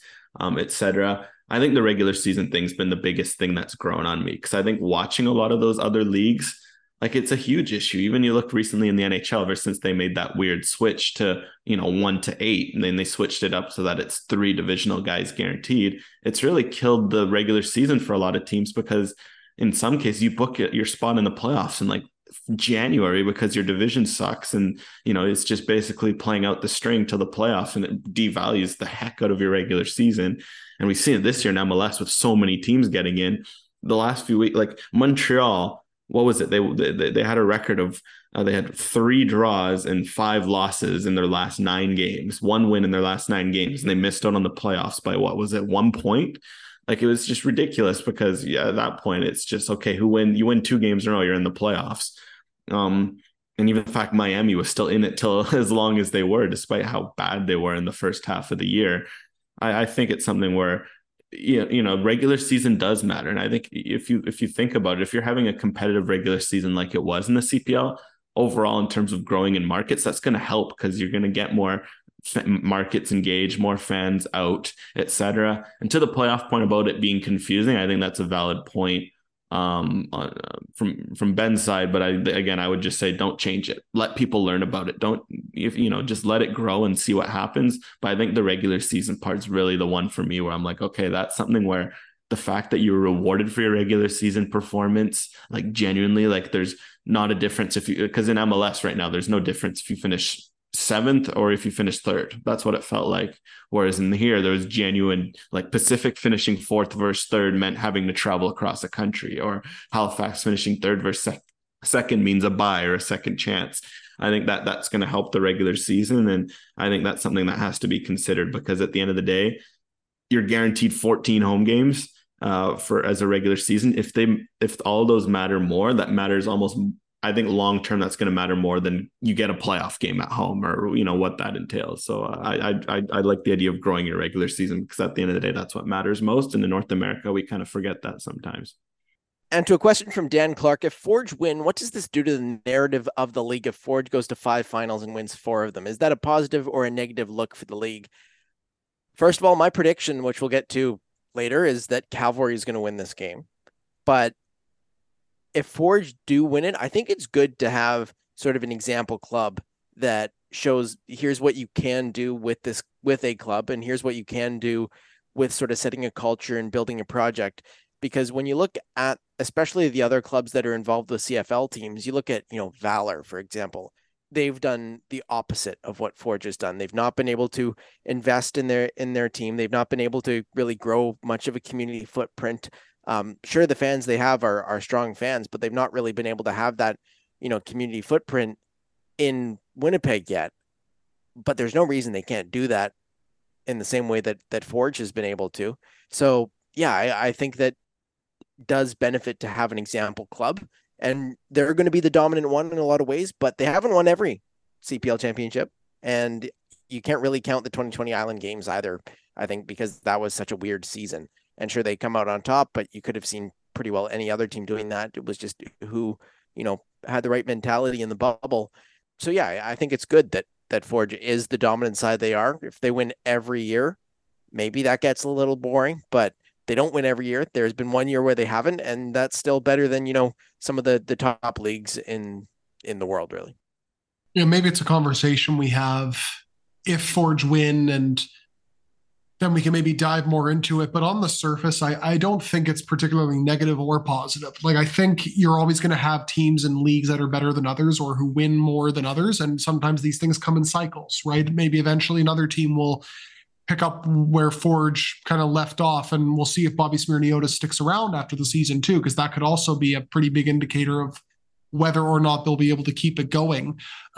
etc. I think the regular season thing's been the biggest thing that's grown on me, because I think watching a lot of those other leagues, like it's a huge issue. Even you look recently in the NHL, ever since they made that weird switch to, 1 to 8, and then they switched it up so that it's 3 divisional guys guaranteed. It's really killed the regular season for a lot of teams, because in some cases you book your spot in the playoffs in like January because your division sucks. And, it's just basically playing out the string till the playoffs, and it devalues the heck out of your regular season. And we've seen it this year in MLS with so many teams getting in the last few weeks, like Montreal. What was it? They had a record of they had 3 draws and 5 losses in their last 9 games, 1 win in their last 9 games, and they missed out on the playoffs by what was it, 1 point? Like it was just ridiculous, because at that point it's just okay, you win 2 games in a row, you're in the playoffs. And even the fact Miami was still in it till as long as they were, despite how bad they were in the first half of the year. I think it's something where regular season does matter. And I think if you think about it, if you're having a competitive regular season like it was in the CPL overall, in terms of growing in markets, that's going to help, because you're going to get more markets engaged, more fans out, etc. And to the playoff point about it being confusing, I think that's a valid point from Ben's side. But I would just say, don't change it. Let people learn about it. Just let it grow and see what happens. But I think the regular season part is really the one for me where I'm like, okay, that's something where the fact that you were rewarded for your regular season performance, like genuinely, like there's not a difference because in MLS right now, there's no difference if you finish 7th or if you finish 3rd. That's what it felt like. Whereas in here, there was genuine, like Pacific finishing 4th versus 3rd meant having to travel across the country, or Halifax finishing 3rd versus 2nd means a bye or a second chance. I think that's going to help the regular season. And I think that's something that has to be considered, because at the end of the day, you're guaranteed 14 home games as a regular season. If all those matter more, that matters almost, I think long term, that's going to matter more than you get a playoff game at home, or what that entails. So I like the idea of growing your regular season, because at the end of the day, that's what matters most. And in North America, we kind of forget that sometimes. And to a question from Dan Clark, if Forge win, what does this do to the narrative of the league if Forge goes to 5 finals and wins 4 of them? Is that a positive or a negative look for the league? First of all, my prediction, which we'll get to later, is that Cavalry is going to win this game. But if Forge do win it, I think it's good to have sort of an example club that shows, here's what you can do with a club, and here's what you can do with sort of setting a culture and building a project. Because when you look at, especially the other clubs that are involved with CFL teams, you look at, Valor, for example, they've done the opposite of what Forge has done. They've not been able to invest in their team. They've not been able to really grow much of a community footprint. Sure, the fans they have are strong fans, but they've not really been able to have that, community footprint in Winnipeg yet. But there's no reason they can't do that in the same way that Forge has been able to. So yeah, I think that does benefit to have an example club, and they're going to be the dominant one in a lot of ways, but they haven't won every CPL championship, and you can't really count the 2020 Island Games either, I think, because that was such a weird season. And sure, they come out on top, but you could have seen pretty well any other team doing that. It was just who, had the right mentality in the bubble. So yeah, I think it's good that Forge is the dominant side they are. If they win every year, maybe that gets a little boring, but they don't win every year. There's been 1 year where they haven't, and that's still better than, some of the top leagues in the world, really. Maybe it's a conversation we have if Forge win, and then we can maybe dive more into it. But on the surface, I don't think it's particularly negative or positive. Like, I think you're always going to have teams in leagues that are better than others or who win more than others. And sometimes these things come in cycles, right? Maybe eventually another team will pick up where Forge kind of left off, and we'll see if Bobby Smirniotis sticks around after the season too, because that could also be a pretty big indicator of whether or not they'll be able to keep it going.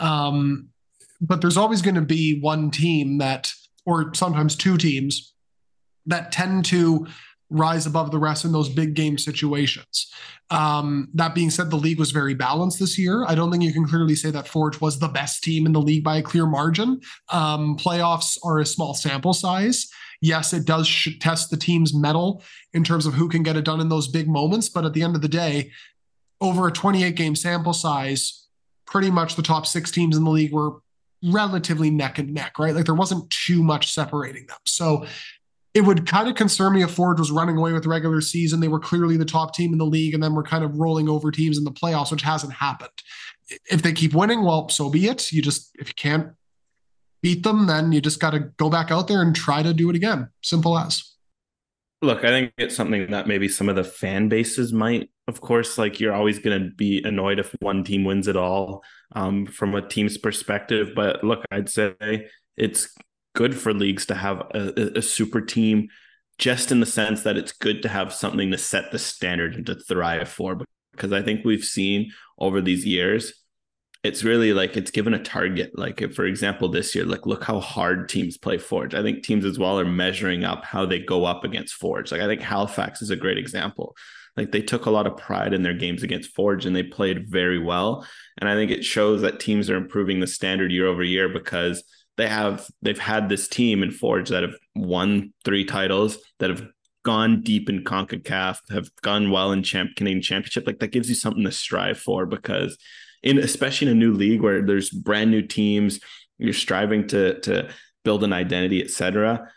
But there's always going to be one team that, or sometimes two teams, that tend to rise above the rest in those big game situations. That being said, the league was very balanced this year. I don't think you can clearly say that Forge was the best team in the league by a clear margin. Playoffs are a small sample size. Yes, it does test the team's mettle in terms of who can get it done in those big moments. But at the end of the day, over a 28-game sample size, pretty much the top 6 teams in the league were relatively neck and neck, right? Like, there wasn't too much separating them. So it would kind of concern me if Forge was running away with the regular season. They were clearly the top team in the league, and then we're kind of rolling over teams in the playoffs, which hasn't happened. If they keep winning, well, so be it. If you can't beat them, then you just got to go back out there and try to do it again. Simple as. Look, I think it's something that maybe some of the fan bases might, of course, like, you're always going to be annoyed if one team wins it all from a team's perspective. But look, I'd say it's good for leagues to have a super team, just in the sense that it's good to have something to set the standard and to thrive for. Because I think we've seen over these years, it's really like it's given a target. Like, if, for example, this year, like, look how hard teams play Forge. I think teams as well are measuring up how they go up against Forge. Like, I think Halifax is a great example. Like, they took a lot of pride in their games against Forge, and they played very well. And I think it shows that teams are improving the standard year over year, because they've had this team in Forge that have won 3 titles, that have gone deep in CONCACAF, have gone well in Canadian Championship. Like, that gives you something to strive for, because especially in a new league where there's brand new teams, you're striving to build an identity, etc.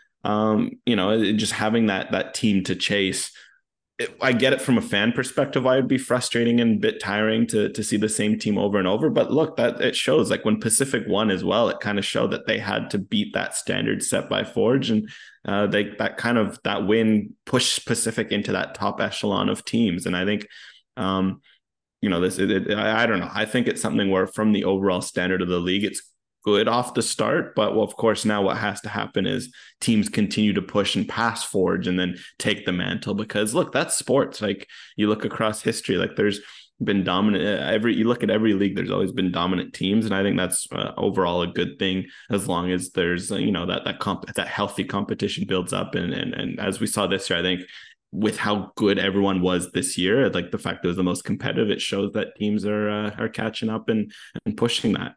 Just having that team to chase. I get it from a fan perspective why it'd be frustrating and a bit tiring to see the same team over and over. But look, that it shows, like, when Pacific won as well, it kind of showed that they had to beat that standard set by Forge, and that win pushed Pacific into that top echelon of teams. And I think I don't know. I think it's something where, from the overall standard of the league, it's good off the start. But, well, of course, now what has to happen is teams continue to push and pass Forge and then take the mantle, because, look, that's sports. Like, you look across history, like, there's been dominant you look at every league, there's always been dominant teams. And I think that's overall a good thing, as long as there's that healthy competition builds up. And as we saw this year, I think, with how good everyone was this year, like, the fact that it was the most competitive, it shows that teams are catching up and pushing that.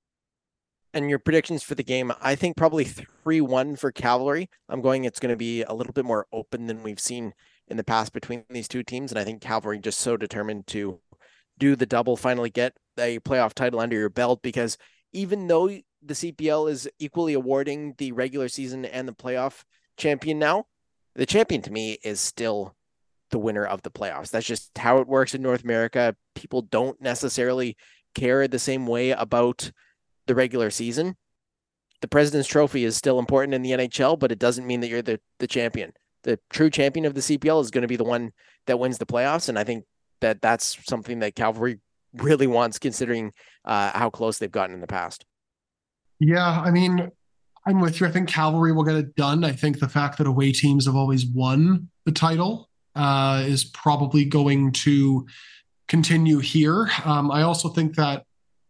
And your predictions for the game, I think probably 3-1 for Cavalry. It's going to be a little bit more open than we've seen in the past between these two teams. And I think Cavalry just so determined to do the double, finally get a playoff title under your belt, because even though the CPL is equally awarding the regular season and the playoff champion now, the champion to me is still the winner of the playoffs. That's just how it works in North America. People don't necessarily care the same way about the regular season. The President's Trophy is still important in the NHL, but it doesn't mean that you're the champion. The true champion of the CPL is going to be the one that wins the playoffs. And I think that that's something that Cavalry really wants, considering how close they've gotten in the past. Yeah, I mean, I'm with you. I think Cavalry will get it done. I think the fact that away teams have always won the title is probably going to continue here. I also think that,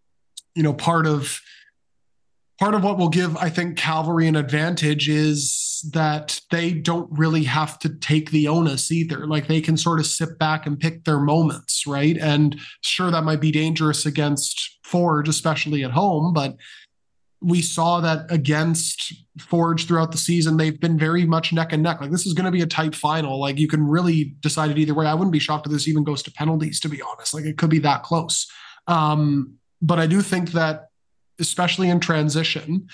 part of what will give, I think, Cavalry an advantage is that they don't really have to take the onus either. Like, they can sort of sit back and pick their moments, right? And sure, that might be dangerous against Forge, especially at home, but we saw that against Forge throughout the season, they've been very much neck and neck. Like, this is going to be a tight final. Like, you can really decide it either way. I wouldn't be shocked if this even goes to penalties, to be honest. Like, it could be that close. But I do think that, especially in transition,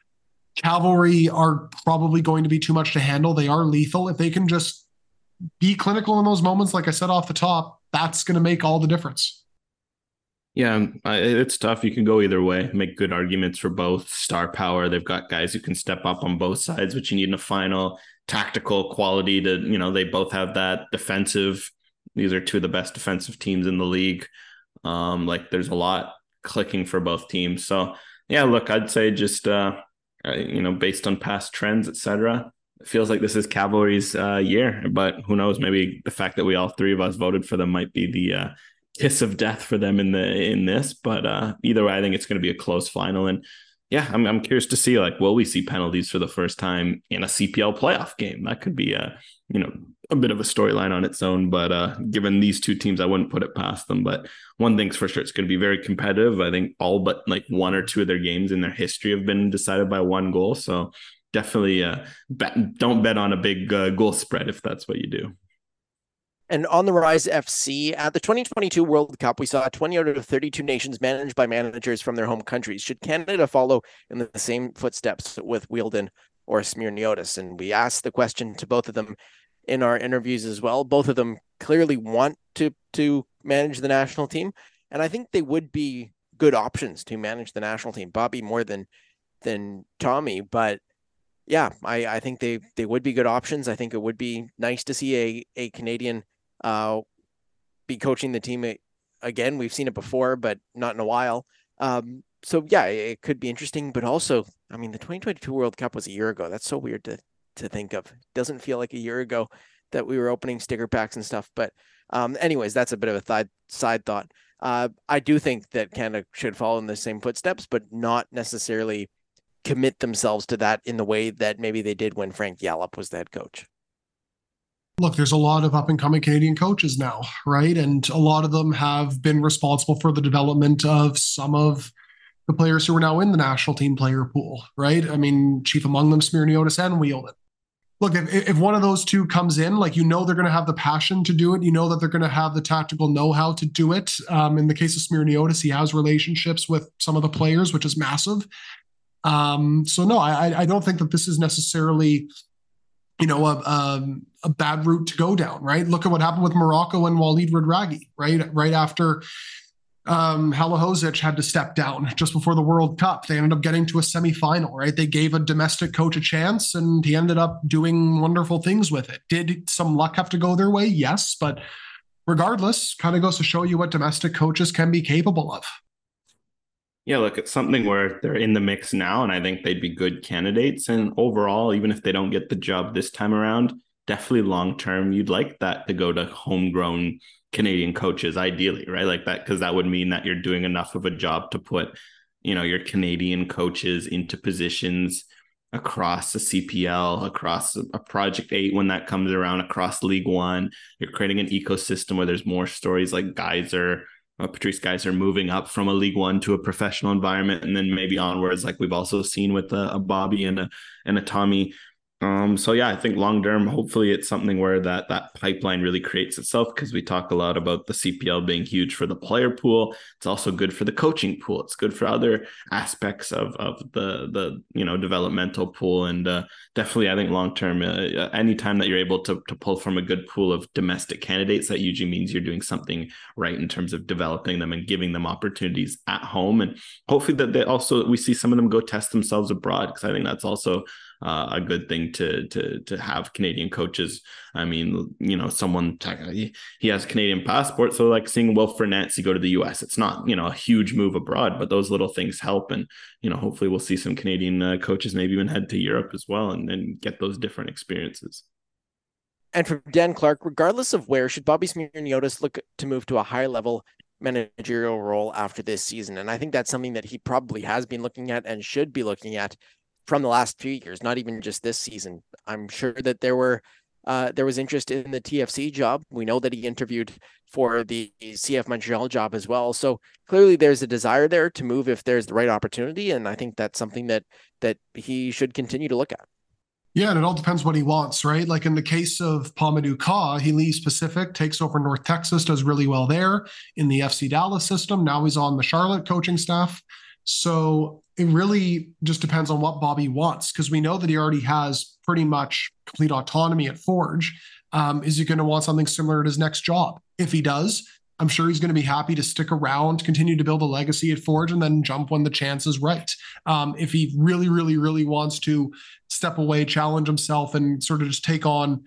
Cavalry are probably going to be too much to handle. They are lethal. If they can just be clinical in those moments, like I said off the top, that's going to make all the difference. Yeah, it's tough. You can go either way, make good arguments for both. Star power, they've got guys who can step up on both sides, which you need in a final. Tactical quality to, they both have that. Defensive, these are two of the best defensive teams in the league. Like there's a lot clicking for both teams. So yeah, look, I'd say just, based on past trends, etc., it feels like this is Cavalry's year, but who knows, maybe the fact that we all three of us voted for them might be the kiss of death for them in this. But either way, I think it's going to be a close final. And yeah, I'm curious to see, like, will we see penalties for the first time in a CPL playoff game? That could be a bit of a storyline on its own. But given these two teams, I wouldn't put it past them. But one thing's for sure, it's going to be very competitive. I think all but like one or two of their games in their history have been decided by one goal. So definitely don't bet on a big goal spread if that's what you do. And on the Rise FC, at the 2022 World Cup, we saw 20 out of 32 nations managed by managers from their home countries. Should Canada follow in the same footsteps with Wheeldon or Smirniotis? And we asked the question to both of them in our interviews as well. Both of them clearly want to manage the national team. And I think they would be good options to manage the national team. Bobby more than Tommy. But yeah, I think they would be good options. I think it would be nice to see a Canadian be coaching the team again. We've seen it before, but not in a while. So yeah, it could be interesting, but also, I mean, the 2022 World Cup was a year ago. That's so weird to think of. It doesn't feel like a year ago that we were opening sticker packs and stuff. But anyways, that's a bit of a side thought. I do think that Canada should follow in the same footsteps, but not necessarily commit themselves to that in the way that maybe they did when Frank Yallop was the head coach. Look, there's a lot of up-and-coming Canadian coaches now, right? And a lot of them have been responsible for the development of some of the players who are now in the national team player pool, right? I mean, chief among them, Smirniotis and Wheeldon. Look, if one of those two comes in, like, they're going to have the passion to do it. You know that they're going to have the tactical know-how to do it. In the case of Smirniotis, he has relationships with some of the players, which is massive. So no, I don't think that this is necessarily a bad route to go down, right? Look at what happened with Morocco and Walid Regragui, right? Right after Halihodzic had to step down just before the World Cup. They ended up getting to a semifinal, right? They gave a domestic coach a chance and he ended up doing wonderful things with it. Did some luck have to go their way? Yes, but regardless, kind of goes to show you what domestic coaches can be capable of. Yeah, look, it's something where they're in the mix now, and I think they'd be good candidates. And overall, even if they don't get the job this time around, definitely long-term, you'd like that to go to homegrown Canadian coaches, ideally, right? Like that, because that would mean that you're doing enough of a job to put, your Canadian coaches into positions across the CPL, across a Project 8 when that comes around, across League One. You're creating an ecosystem where there's more stories like Patrice Geyser moving up from a League One to a professional environment, and then maybe onwards, like we've also seen with a Bobby and a Tommy. So yeah, I think long term, hopefully it's something where that pipeline really creates itself, because we talk a lot about the CPL being huge for the player pool. It's also good for the coaching pool. It's good for other aspects of the developmental pool. And definitely, I think long term, anytime that you're able to pull from a good pool of domestic candidates, that usually means you're doing something right in terms of developing them and giving them opportunities at home. And hopefully that we see some of them go test themselves abroad, because I think that's also a good thing to have Canadian coaches. I mean, someone, he has a Canadian passport, so like seeing Wilfred Nancy go to the US, it's not a huge move abroad, but those little things help. And hopefully we'll see some Canadian coaches maybe even head to Europe as well and get those different experiences. And for Dan Clark, regardless of where, should Bobby Smirniotis look to move to a higher level managerial role after this season? And I think that's something that he probably has been looking at and should be looking at from the last few years, not even just this season. I'm sure that there was interest in the TFC job. We know that he interviewed for the CF Montreal job as well. So clearly there's a desire there to move if there's the right opportunity. And I think that's something that he should continue to look at. Yeah, and it all depends what he wants, right? Like in the case of Pamadou Ka, he leaves Pacific, takes over North Texas, does really well there in the FC Dallas system. Now he's on the Charlotte coaching staff. So it really just depends on what Bobby wants, because we know that he already has pretty much complete autonomy at Forge. Is he going to want something similar at his next job? If he does, I'm sure he's going to be happy to stick around, continue to build a legacy at Forge, and then jump when the chance is right. If he really, really, really wants to step away, challenge himself, and sort of just take on,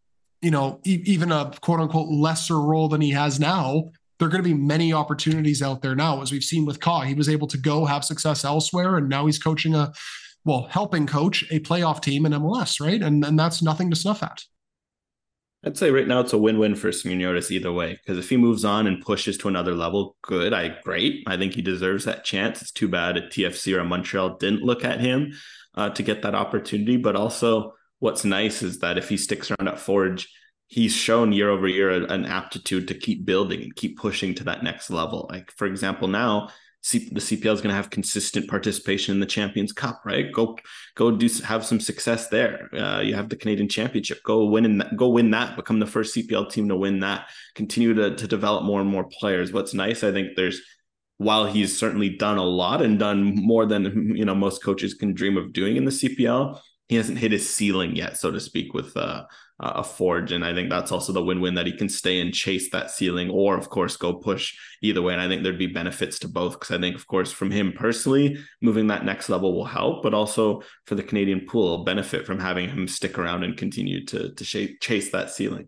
even a quote unquote lesser role than he has now, there are going to be many opportunities out there now. As we've seen with Ka, he was able to go have success elsewhere, and now he's coaching helping coach a playoff team in MLS, right? And that's nothing to snuff at. I'd say right now it's a win-win for Simeoniotis either way, because if he moves on and pushes to another level, great. I think he deserves that chance. It's too bad a TFC or a Montreal didn't look at him to get that opportunity. But also what's nice is that if he sticks around at Forge, he's shown year over year an aptitude to keep building and keep pushing to that next level. Like, for example, now the CPL is going to have consistent participation in the Champions Cup, right? Go have some success there. You have the Canadian Championship. Go win that. Become the first CPL team to win that. Continue to develop more and more players. What's nice, I think, while he's certainly done a lot and done more than most coaches can dream of doing in the CPL, he hasn't hit his ceiling yet, so to speak, with a Forge. And I think that's also the win-win, that he can stay and chase that ceiling, or of course go push either way. And I think there'd be benefits to both, because I think, of course, from him personally, moving that next level will help, but also for the Canadian pool, benefit from having him stick around and continue to chase that ceiling.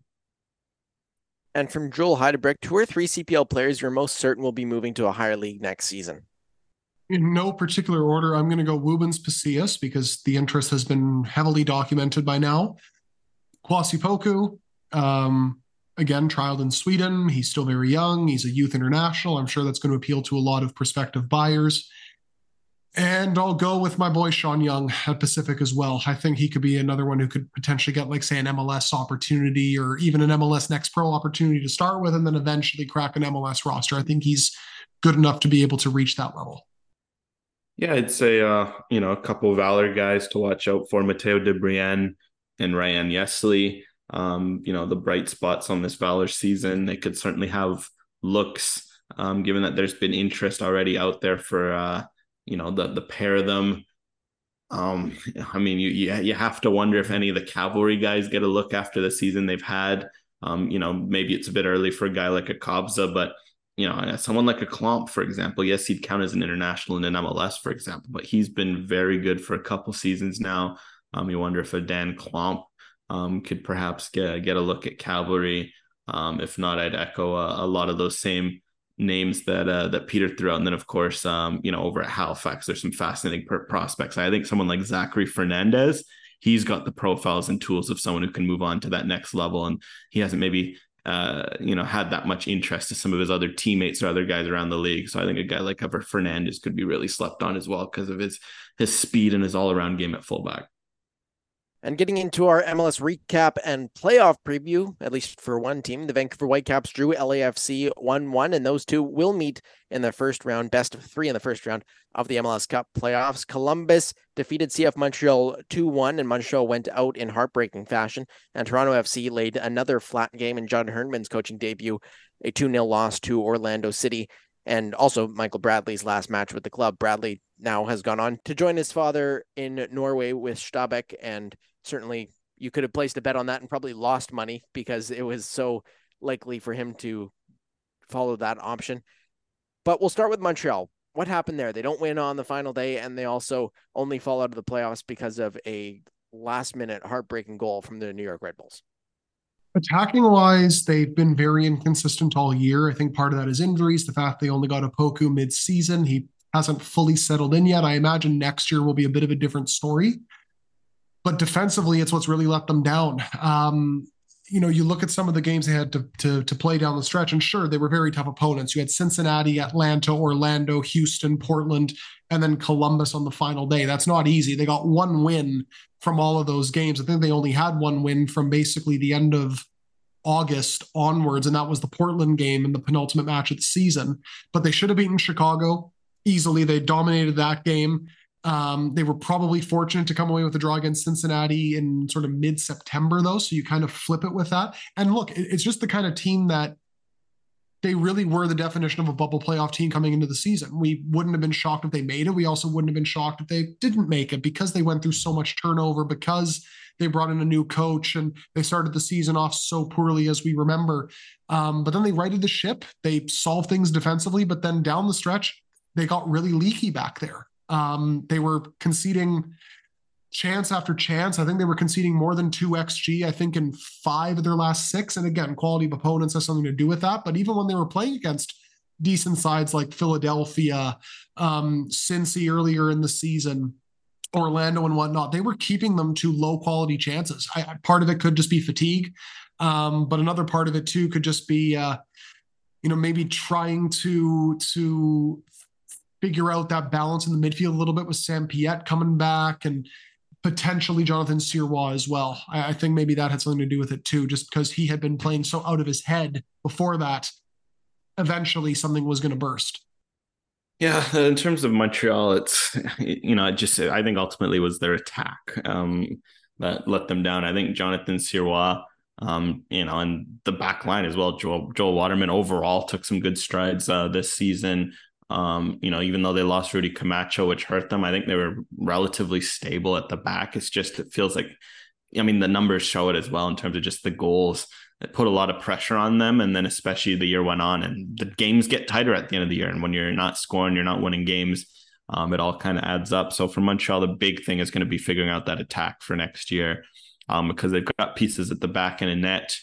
And from Joel Heidebrick, 2 or 3 CPL players you're most certain will be moving to a higher league next season? In no particular order, I'm going to go Woobens Pacius, because the interest has been heavily documented by now. Kwasi Poku, again, trialed in Sweden. He's still very young. He's a youth international. I'm sure that's going to appeal to a lot of prospective buyers. And I'll go with my boy Sean Young at Pacific as well. I think he could be another one who could potentially get, like, say, an MLS opportunity, or even an MLS Next Pro opportunity to start with, and then eventually crack an MLS roster. I think he's good enough to be able to reach that level. Yeah, I'd say, a couple of Valor guys to watch out for: Matteo De Brienne and Ryan Yesley. The bright spots on this Valor season. They could certainly have looks, given that there's been interest already out there for, the pair of them. You have to wonder if any of the Cavalry guys get a look after the season they've had. Maybe it's a bit early for a guy like a Kobza, but someone like a Klomp, for example, yes, he'd count as an international in an MLS, for example, but he's been very good for a couple seasons now. You wonder if a Dan Klomp could perhaps get a look at Cavalry. If not, I'd echo a lot of those same names that Peter threw out. And then, of course, over at Halifax, there's some fascinating prospects. I think someone like Zachary Fernandez, he's got the profiles and tools of someone who can move on to that next level. And he hasn't maybe had that much interest to some of his other teammates or other guys around the league. So I think a guy like Fernandez could be really slept on as well, because of his speed and his all-around game at fullback. And getting into our MLS recap and playoff preview, at least for one team, the Vancouver Whitecaps drew LAFC 1-1, and those two will meet in the first round, best of 3 in the first round of the MLS Cup playoffs. Columbus defeated CF Montreal 2-1, and Montreal went out in heartbreaking fashion. And Toronto FC laid another flat game in John Hernman's coaching debut, a 2-0 loss to Orlando City. And also Michael Bradley's last match with the club. Bradley now has gone on to join his father in Norway with Stabæk, and certainly you could have placed a bet on that and probably lost money, because it was so likely for him to follow that option. But we'll start with Montreal. What happened there? They don't win on the final day, and they also only fall out of the playoffs because of a last-minute heartbreaking goal from the New York Red Bulls. Attacking-wise, they've been very inconsistent all year. I think part of that is injuries, the fact they only got a Poku mid-season. He hasn't fully settled in yet. I imagine next year will be a bit of a different story. But defensively, it's what's really let them down. You look at some of the games they had to play down the stretch, and sure, they were very tough opponents. You had Cincinnati, Atlanta, Orlando, Houston, Portland, and then Columbus on the final day. That's not easy. They got one win from all of those games. I think they only had one win from basically the end of August onwards, and that was the Portland game in the penultimate match of the season. But they should have beaten Chicago easily. They dominated that game. They were probably fortunate to come away with a draw against Cincinnati in sort of mid-September, though, so you kind of flip it with that. And look, it's just the kind of team that they really were the definition of a bubble playoff team coming into the season. We wouldn't have been shocked if they made it. We also wouldn't have been shocked if they didn't make it, because they went through so much turnover, because they brought in a new coach and they started the season off so poorly, as we remember. But then they righted the ship. They solved things defensively, but then down the stretch, they got really leaky back there. They were conceding chance after chance. I think they were conceding more than 2 XG, I think, in 5 of their last 6. And again, quality of opponents has something to do with that. But even when they were playing against decent sides like Philadelphia, Cincy earlier in the season, Orlando and whatnot, they were keeping them to low quality chances. Part of it could just be fatigue. But another part of it too could just be, maybe trying to figure out that balance in the midfield a little bit with Sam Piette coming back, and potentially Jonathan Sirois as well. I think maybe that had something to do with it too, just because he had been playing so out of his head before that. Eventually something was going to burst. Yeah, in terms of Montreal, it's, I think ultimately was their attack that let them down. I think Jonathan Sirois, and the back line as well, Joel Waterman overall took some good strides this season. Even though they lost Rudy Camacho, which hurt them, I think they were relatively stable at the back. It feels like, the numbers show it as well in terms of just the goals. It put a lot of pressure on them. And then especially the year went on and the games get tighter at the end of the year. And when you're not scoring, you're not winning games, it all kind of adds up. So for Montreal, the big thing is going to be figuring out that attack for next year, because they've got pieces at the back and a net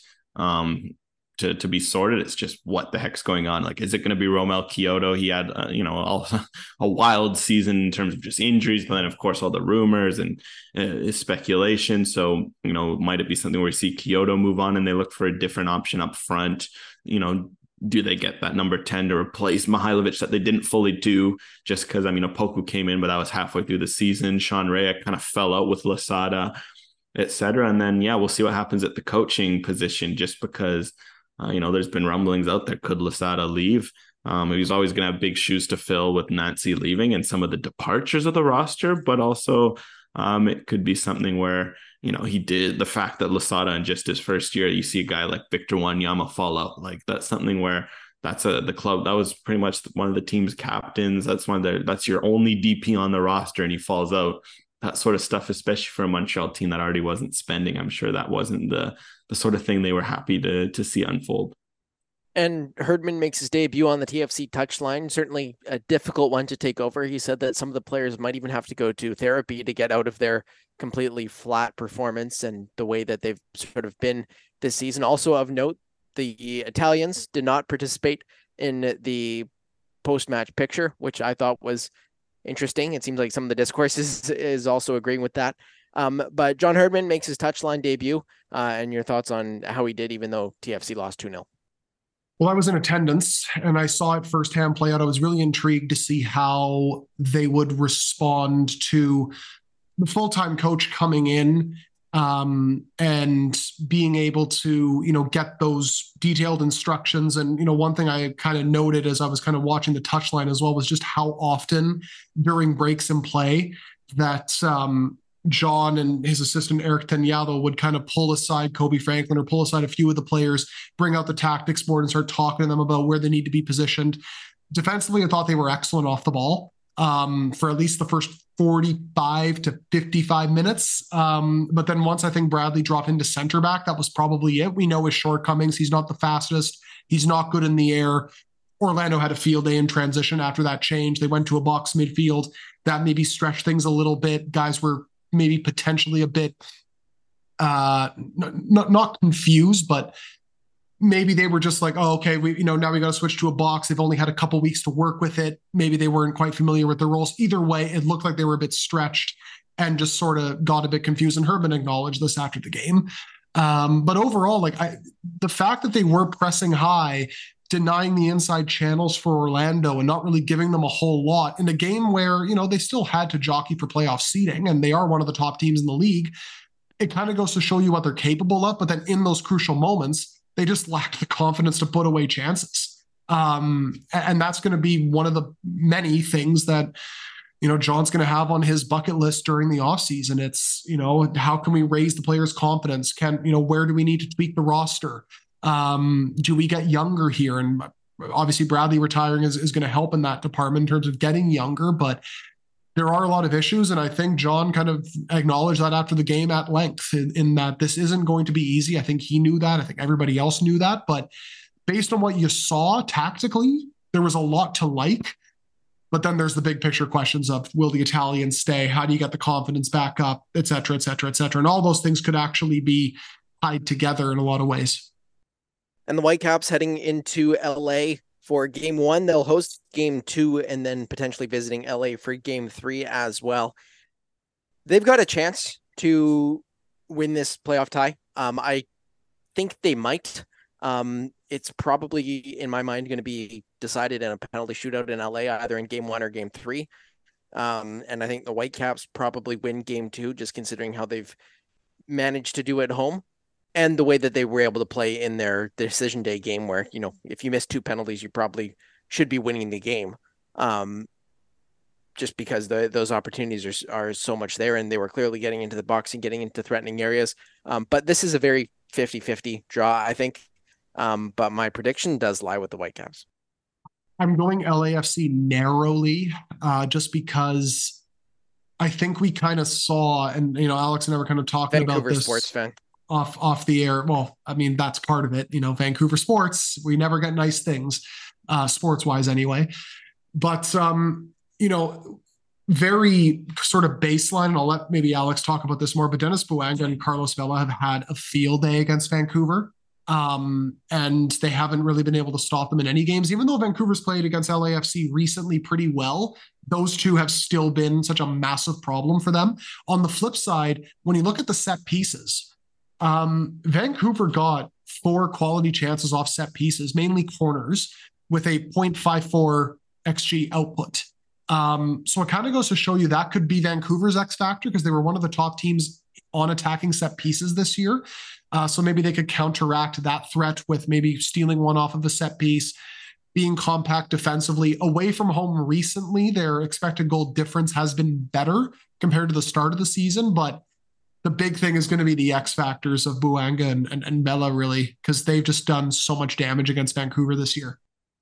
to be sorted. It's just what the heck's going on. Like, is it going to be Romel Kyoto? He had, a wild season in terms of just injuries, but then of course all the rumors and speculation. So, might it be something where we see Kyoto move on and they look for a different option up front? Do they get that number 10 to replace Mihailovic that they didn't fully do just because, Opoku came in, but that was halfway through the season. Sean Rea kind of fell out with Losada, etc. And then, we'll see what happens at the coaching position, just because there's been rumblings out there. Could Losada leave? He's always going to have big shoes to fill with Nancy leaving and some of the departures of the roster, but also it could be something where, he did the fact that Losada in just his first year, you see a guy like Victor Wanyama fall out. Like, that's something where the club that was pretty much one of the team's captains. That's your only DP on the roster, and he falls out. That sort of stuff, especially for a Montreal team that already wasn't spending. I'm sure that wasn't the sort of thing they were happy to see unfold. And Herdman makes his debut on the TFC touchline. Certainly a difficult one to take over. He said that some of the players might even have to go to therapy to get out of their completely flat performance and the way that they've sort of been this season. Also of note, the Italians did not participate in the post-match picture, which I thought was interesting. It seems like some of the discourse is also agreeing with that. But John Herdman makes his touchline debut, and your thoughts on how he did, even though TFC lost 2-0. Well, I was in attendance and I saw it firsthand play out. I was really intrigued to see how they would respond to the full-time coach coming in, and being able to, get those detailed instructions. And, one thing I kind of noted as I was kind of watching the touchline as well was just how often during breaks in play that John and his assistant Eric Tanyado would kind of pull aside Kobe Franklin or pull aside a few of the players, bring out the tactics board and start talking to them about where they need to be positioned. Defensively, I thought they were excellent off the ball for at least the first 45 to 55 minutes. But then once I think Bradley dropped into center back, that was probably it. We know his shortcomings. He's not the fastest. He's not good in the air. Orlando had a field day in transition after that change. They went to a box midfield. That maybe stretched things a little bit. Guys were maybe potentially a bit not confused, but maybe they were just like, oh, okay, now we got to switch to a box. They've only had a couple weeks to work with it. Maybe they weren't quite familiar with their roles. Either way, it looked like they were a bit stretched and just sort of got a bit confused. And Herdman acknowledged this after the game. But overall, the fact that they were pressing high, denying the inside channels for Orlando and not really giving them a whole lot in a game where, they still had to jockey for playoff seeding and they are one of the top teams in the league. It kind of goes to show you what they're capable of. But then in those crucial moments, they just lacked the confidence to put away chances. And that's going to be one of the many things that, John's going to have on his bucket list during the offseason. It's, how can we raise the players' confidence? Where do we need to tweak the roster? Do we get younger here? And obviously Bradley retiring is going to help in that department in terms of getting younger, but there are a lot of issues. And I think John kind of acknowledged that after the game at length in that this isn't going to be easy. I think he knew that. I think everybody else knew that. But based on what you saw tactically, there was a lot to like. But then there's the big picture questions of, will the Italians stay? How do you get the confidence back up, et cetera, et cetera, et cetera. And all those things could actually be tied together in a lot of ways. And the Whitecaps heading into LA for game 1. They'll host game 2 and then potentially visiting LA for game 3 as well. They've got a chance to win this playoff tie. I think they might. It's probably, in my mind, going to be decided in a penalty shootout in LA, either in game 1 or game 3. And I think the Whitecaps probably win game 2, just considering how they've managed to do it at home and the way that they were able to play in their decision day game where, you know, if you miss 2 penalties, you probably should be winning the game. Just because those opportunities are so much there, and they were clearly getting into the box and getting into threatening areas. But this is a very 50-50 draw, I think. But my prediction does lie with the Whitecaps. I'm going LAFC narrowly, just because I think we kind of saw, and you know, Alex and I were kind of talking Vancouver about this sports fan off the air. Well, I mean, that's part of it. You know, Vancouver sports, we never get nice things, sports wise anyway. But you know, very sort of baseline, and I'll let maybe Alex talk about this more, but Dennis Bouanga and Carlos Vela have had a field day against Vancouver. And they haven't really been able to stop them in any games. Even though Vancouver's played against LAFC recently pretty well, those two have still been such a massive problem for them. On the flip side, when you look at the set pieces, Vancouver got 4 quality chances off set pieces, mainly corners, with a 0.54 XG output. So it kind of goes to show you that could be Vancouver's X factor, because they were one of the top teams on attacking set pieces this year. So maybe they could counteract that threat with maybe stealing one off of a set piece, being compact defensively. Away from home recently, their expected goal difference has been better compared to the start of the season, but the big thing is going to be the X factors of Bouanga and Bella, really, because they've just done so much damage against Vancouver this year.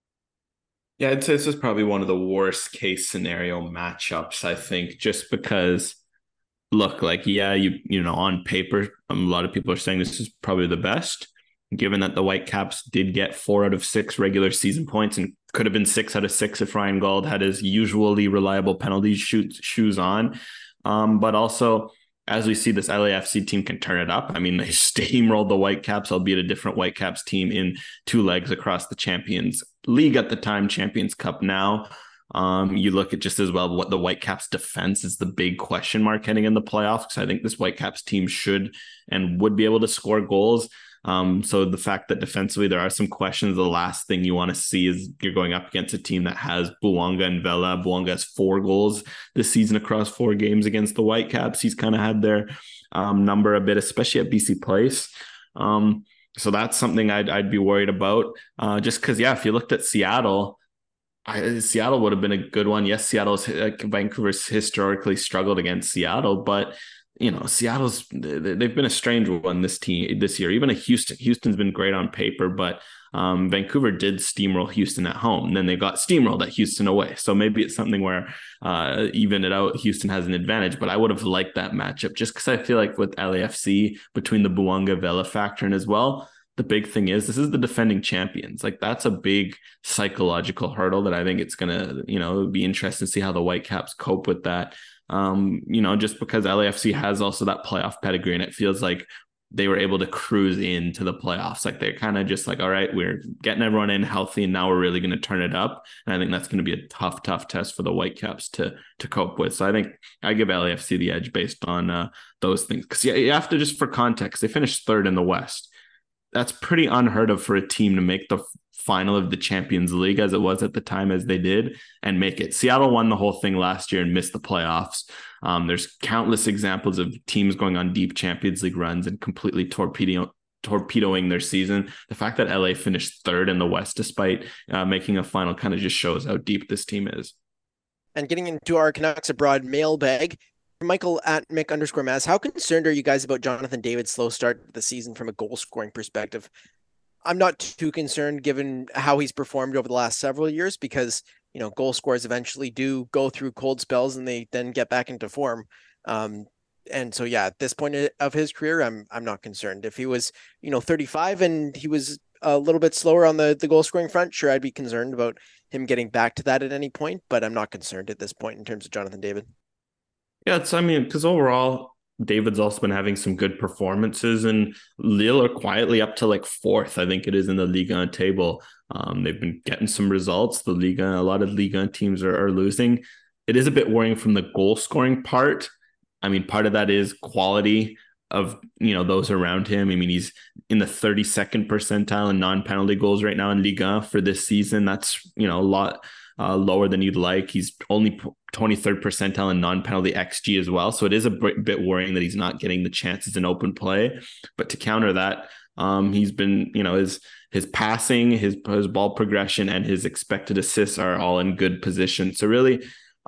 Yeah, I'd say this is probably one of the worst case scenario matchups, I think, just because, look, like, yeah, you know, on paper, a lot of people are saying this is probably the best, given that the Whitecaps did get 4 out of 6 regular season points and could have been 6 out of 6 if Ryan Gauld had his usually reliable penalty shoes on. But also, as we see, this LAFC team can turn it up. I mean, they steamrolled the Whitecaps, albeit a different Whitecaps team, in 2 legs across the Champions League at the time, Champions Cup now. You look at just as well what the Whitecaps defense is the big question mark heading in the playoffs, because I think this Whitecaps team should and would be able to score goals. So the fact that defensively there are some questions, the last thing you want to see is you're going up against a team that has Bouanga and Vela. Bouanga has 4 goals this season across 4 games against the Whitecaps. He's kind of had their number a bit, especially at BC Place. So that's something I'd be worried about. Just because, yeah, if you looked at Seattle, Seattle would have been a good one. Yes, Vancouver's historically struggled against Seattle, but you know, they've been a strange one this year. Even Houston's been great on paper, but Vancouver did steamroll Houston at home, and then they got steamrolled at Houston away. So maybe it's something where even it out, Houston has an advantage. But I would have liked that matchup just because I feel like with LAFC, between the Bouanga Vela factor and as well, the big thing is this is the defending champions. Like, that's a big psychological hurdle that I think it's gonna, you know, be interesting to see how the Whitecaps cope with that. You know, just because LAFC has also that playoff pedigree, and it feels like they were able to cruise into the playoffs. Like, they're kind of just like, all right, we're getting everyone in healthy, and now we're really going to turn it up. And I think that's going to be a tough test for the Whitecaps to cope with. So I think I give LAFC the edge based on those things. Because you have to, just for context, they finished 3rd in the West. That's pretty unheard of for a team to make the final of the Champions League, as it was at the time, as they did, and make it. Seattle won the whole thing last year and missed the playoffs. There's countless examples of teams going on deep Champions League runs and completely torpedoing their season. The fact that LA finished 3rd in the West despite making a final kind of just shows how deep this team is. And getting into our Canucks Abroad mailbag, Michael at Mick_Maz, how concerned are you guys about Jonathan David's slow start to the season from a goal scoring perspective? I'm not too concerned given how he's performed over the last several years because, goal scorers eventually do go through cold spells and they then get back into form. And so, yeah, at this point of his career, I'm not concerned. If he was, 35 and he was a little bit slower on the goal scoring front, sure, I'd be concerned about him getting back to that at any point, but I'm not concerned at this point in terms of Jonathan David. Yeah, because overall, David's also been having some good performances, and Lille are quietly up to like fourth, I think it is, in the Ligue 1 table. They've been getting some results. A lot of Ligue 1 teams are losing. It is a bit worrying from the goal scoring part. I mean, part of that is quality of, those around him. I mean, he's in the 32nd percentile in non-penalty goals right now in Ligue 1 for this season. That's, a lot lower than you'd like. He's only 23rd percentile in non-penalty XG as well. So it is a bit worrying that he's not getting the chances in open play. But to counter that, he's been, his passing, his ball progression, and his expected assists are all in good position. So really,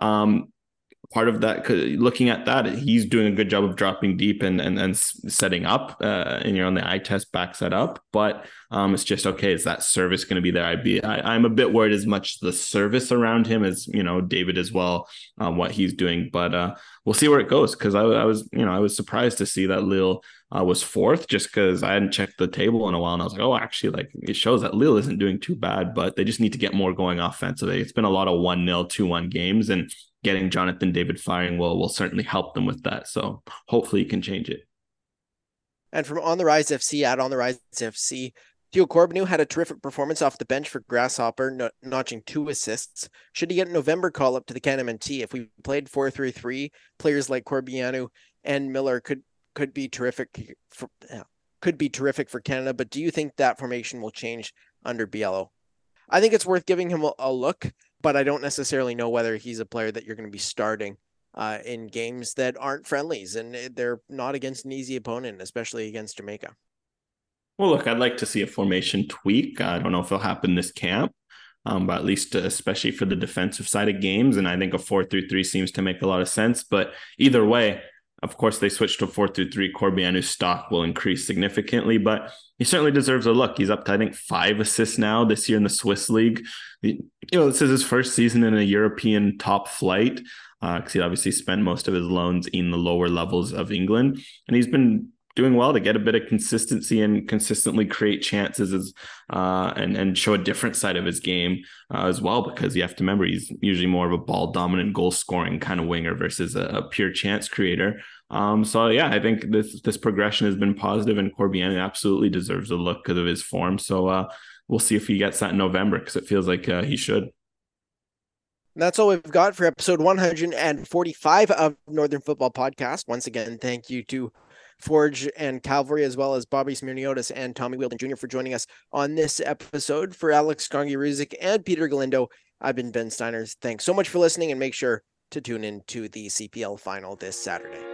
part of that, looking at that, he's doing a good job of dropping deep and setting up, and on the eye test backs that up. But it's just, okay, is that service going to be there? I'm a bit worried as much the service around him as David as well, what he's doing. But we'll see where it goes, because I was surprised to see that Lille was fourth, just because I hadn't checked the table in a while, and I was like, oh, actually, like, it shows that Lille isn't doing too bad, but they just need to get more going offensively. It's been a lot of 1-0, 2-1 games, and getting Jonathan David firing will certainly help them with that. So hopefully he can change it. And from On the Rise FC at On the Rise FC, Theo Corbeanu had a terrific performance off the bench for Grasshopper, notching 2 assists. Should he get a November call-up to the KNMT? If we played 4-3-3, players like Corbeanu and Miller could be terrific for Canada. But do you think that formation will change under Biello? I think it's worth giving him a look, but I don't necessarily know whether he's a player that you're going to be starting in games that aren't friendlies, and they're not against an easy opponent, especially against Jamaica. Well, look, I'd like to see a formation tweak. I don't know if it'll happen this camp, but at least especially for the defensive side of games. And I think a 4-3-3 seems to make a lot of sense. But either way, of course, they switched to 4-3-3. Corbeanu's stock will increase significantly, but he certainly deserves a look. He's up to, I think, 5 assists now this year in the Swiss League. This is his first season in a European top flight, because he obviously spent most of his loans in the lower levels of England. And he's been doing well to get a bit of consistency and consistently create chances and show a different side of his game as well, because you have to remember he's usually more of a ball dominant goal scoring kind of winger versus a pure chance creator. So yeah, I think this progression has been positive, and Corbeanu absolutely deserves a look because of his form. So we'll see if he gets that in November, because it feels like he should. That's all we've got for episode 145 of Northern Football Podcast. Once again, thank you to Forge and Calvary, as well as Bobby Smirniotis and Tommy Wheeldon Jr. for joining us on this episode. For Alex Gongi-Ruzic and Peter Galindo, I've been Ben Steiners. Thanks so much for listening, and make sure to tune in to the CPL final this Saturday.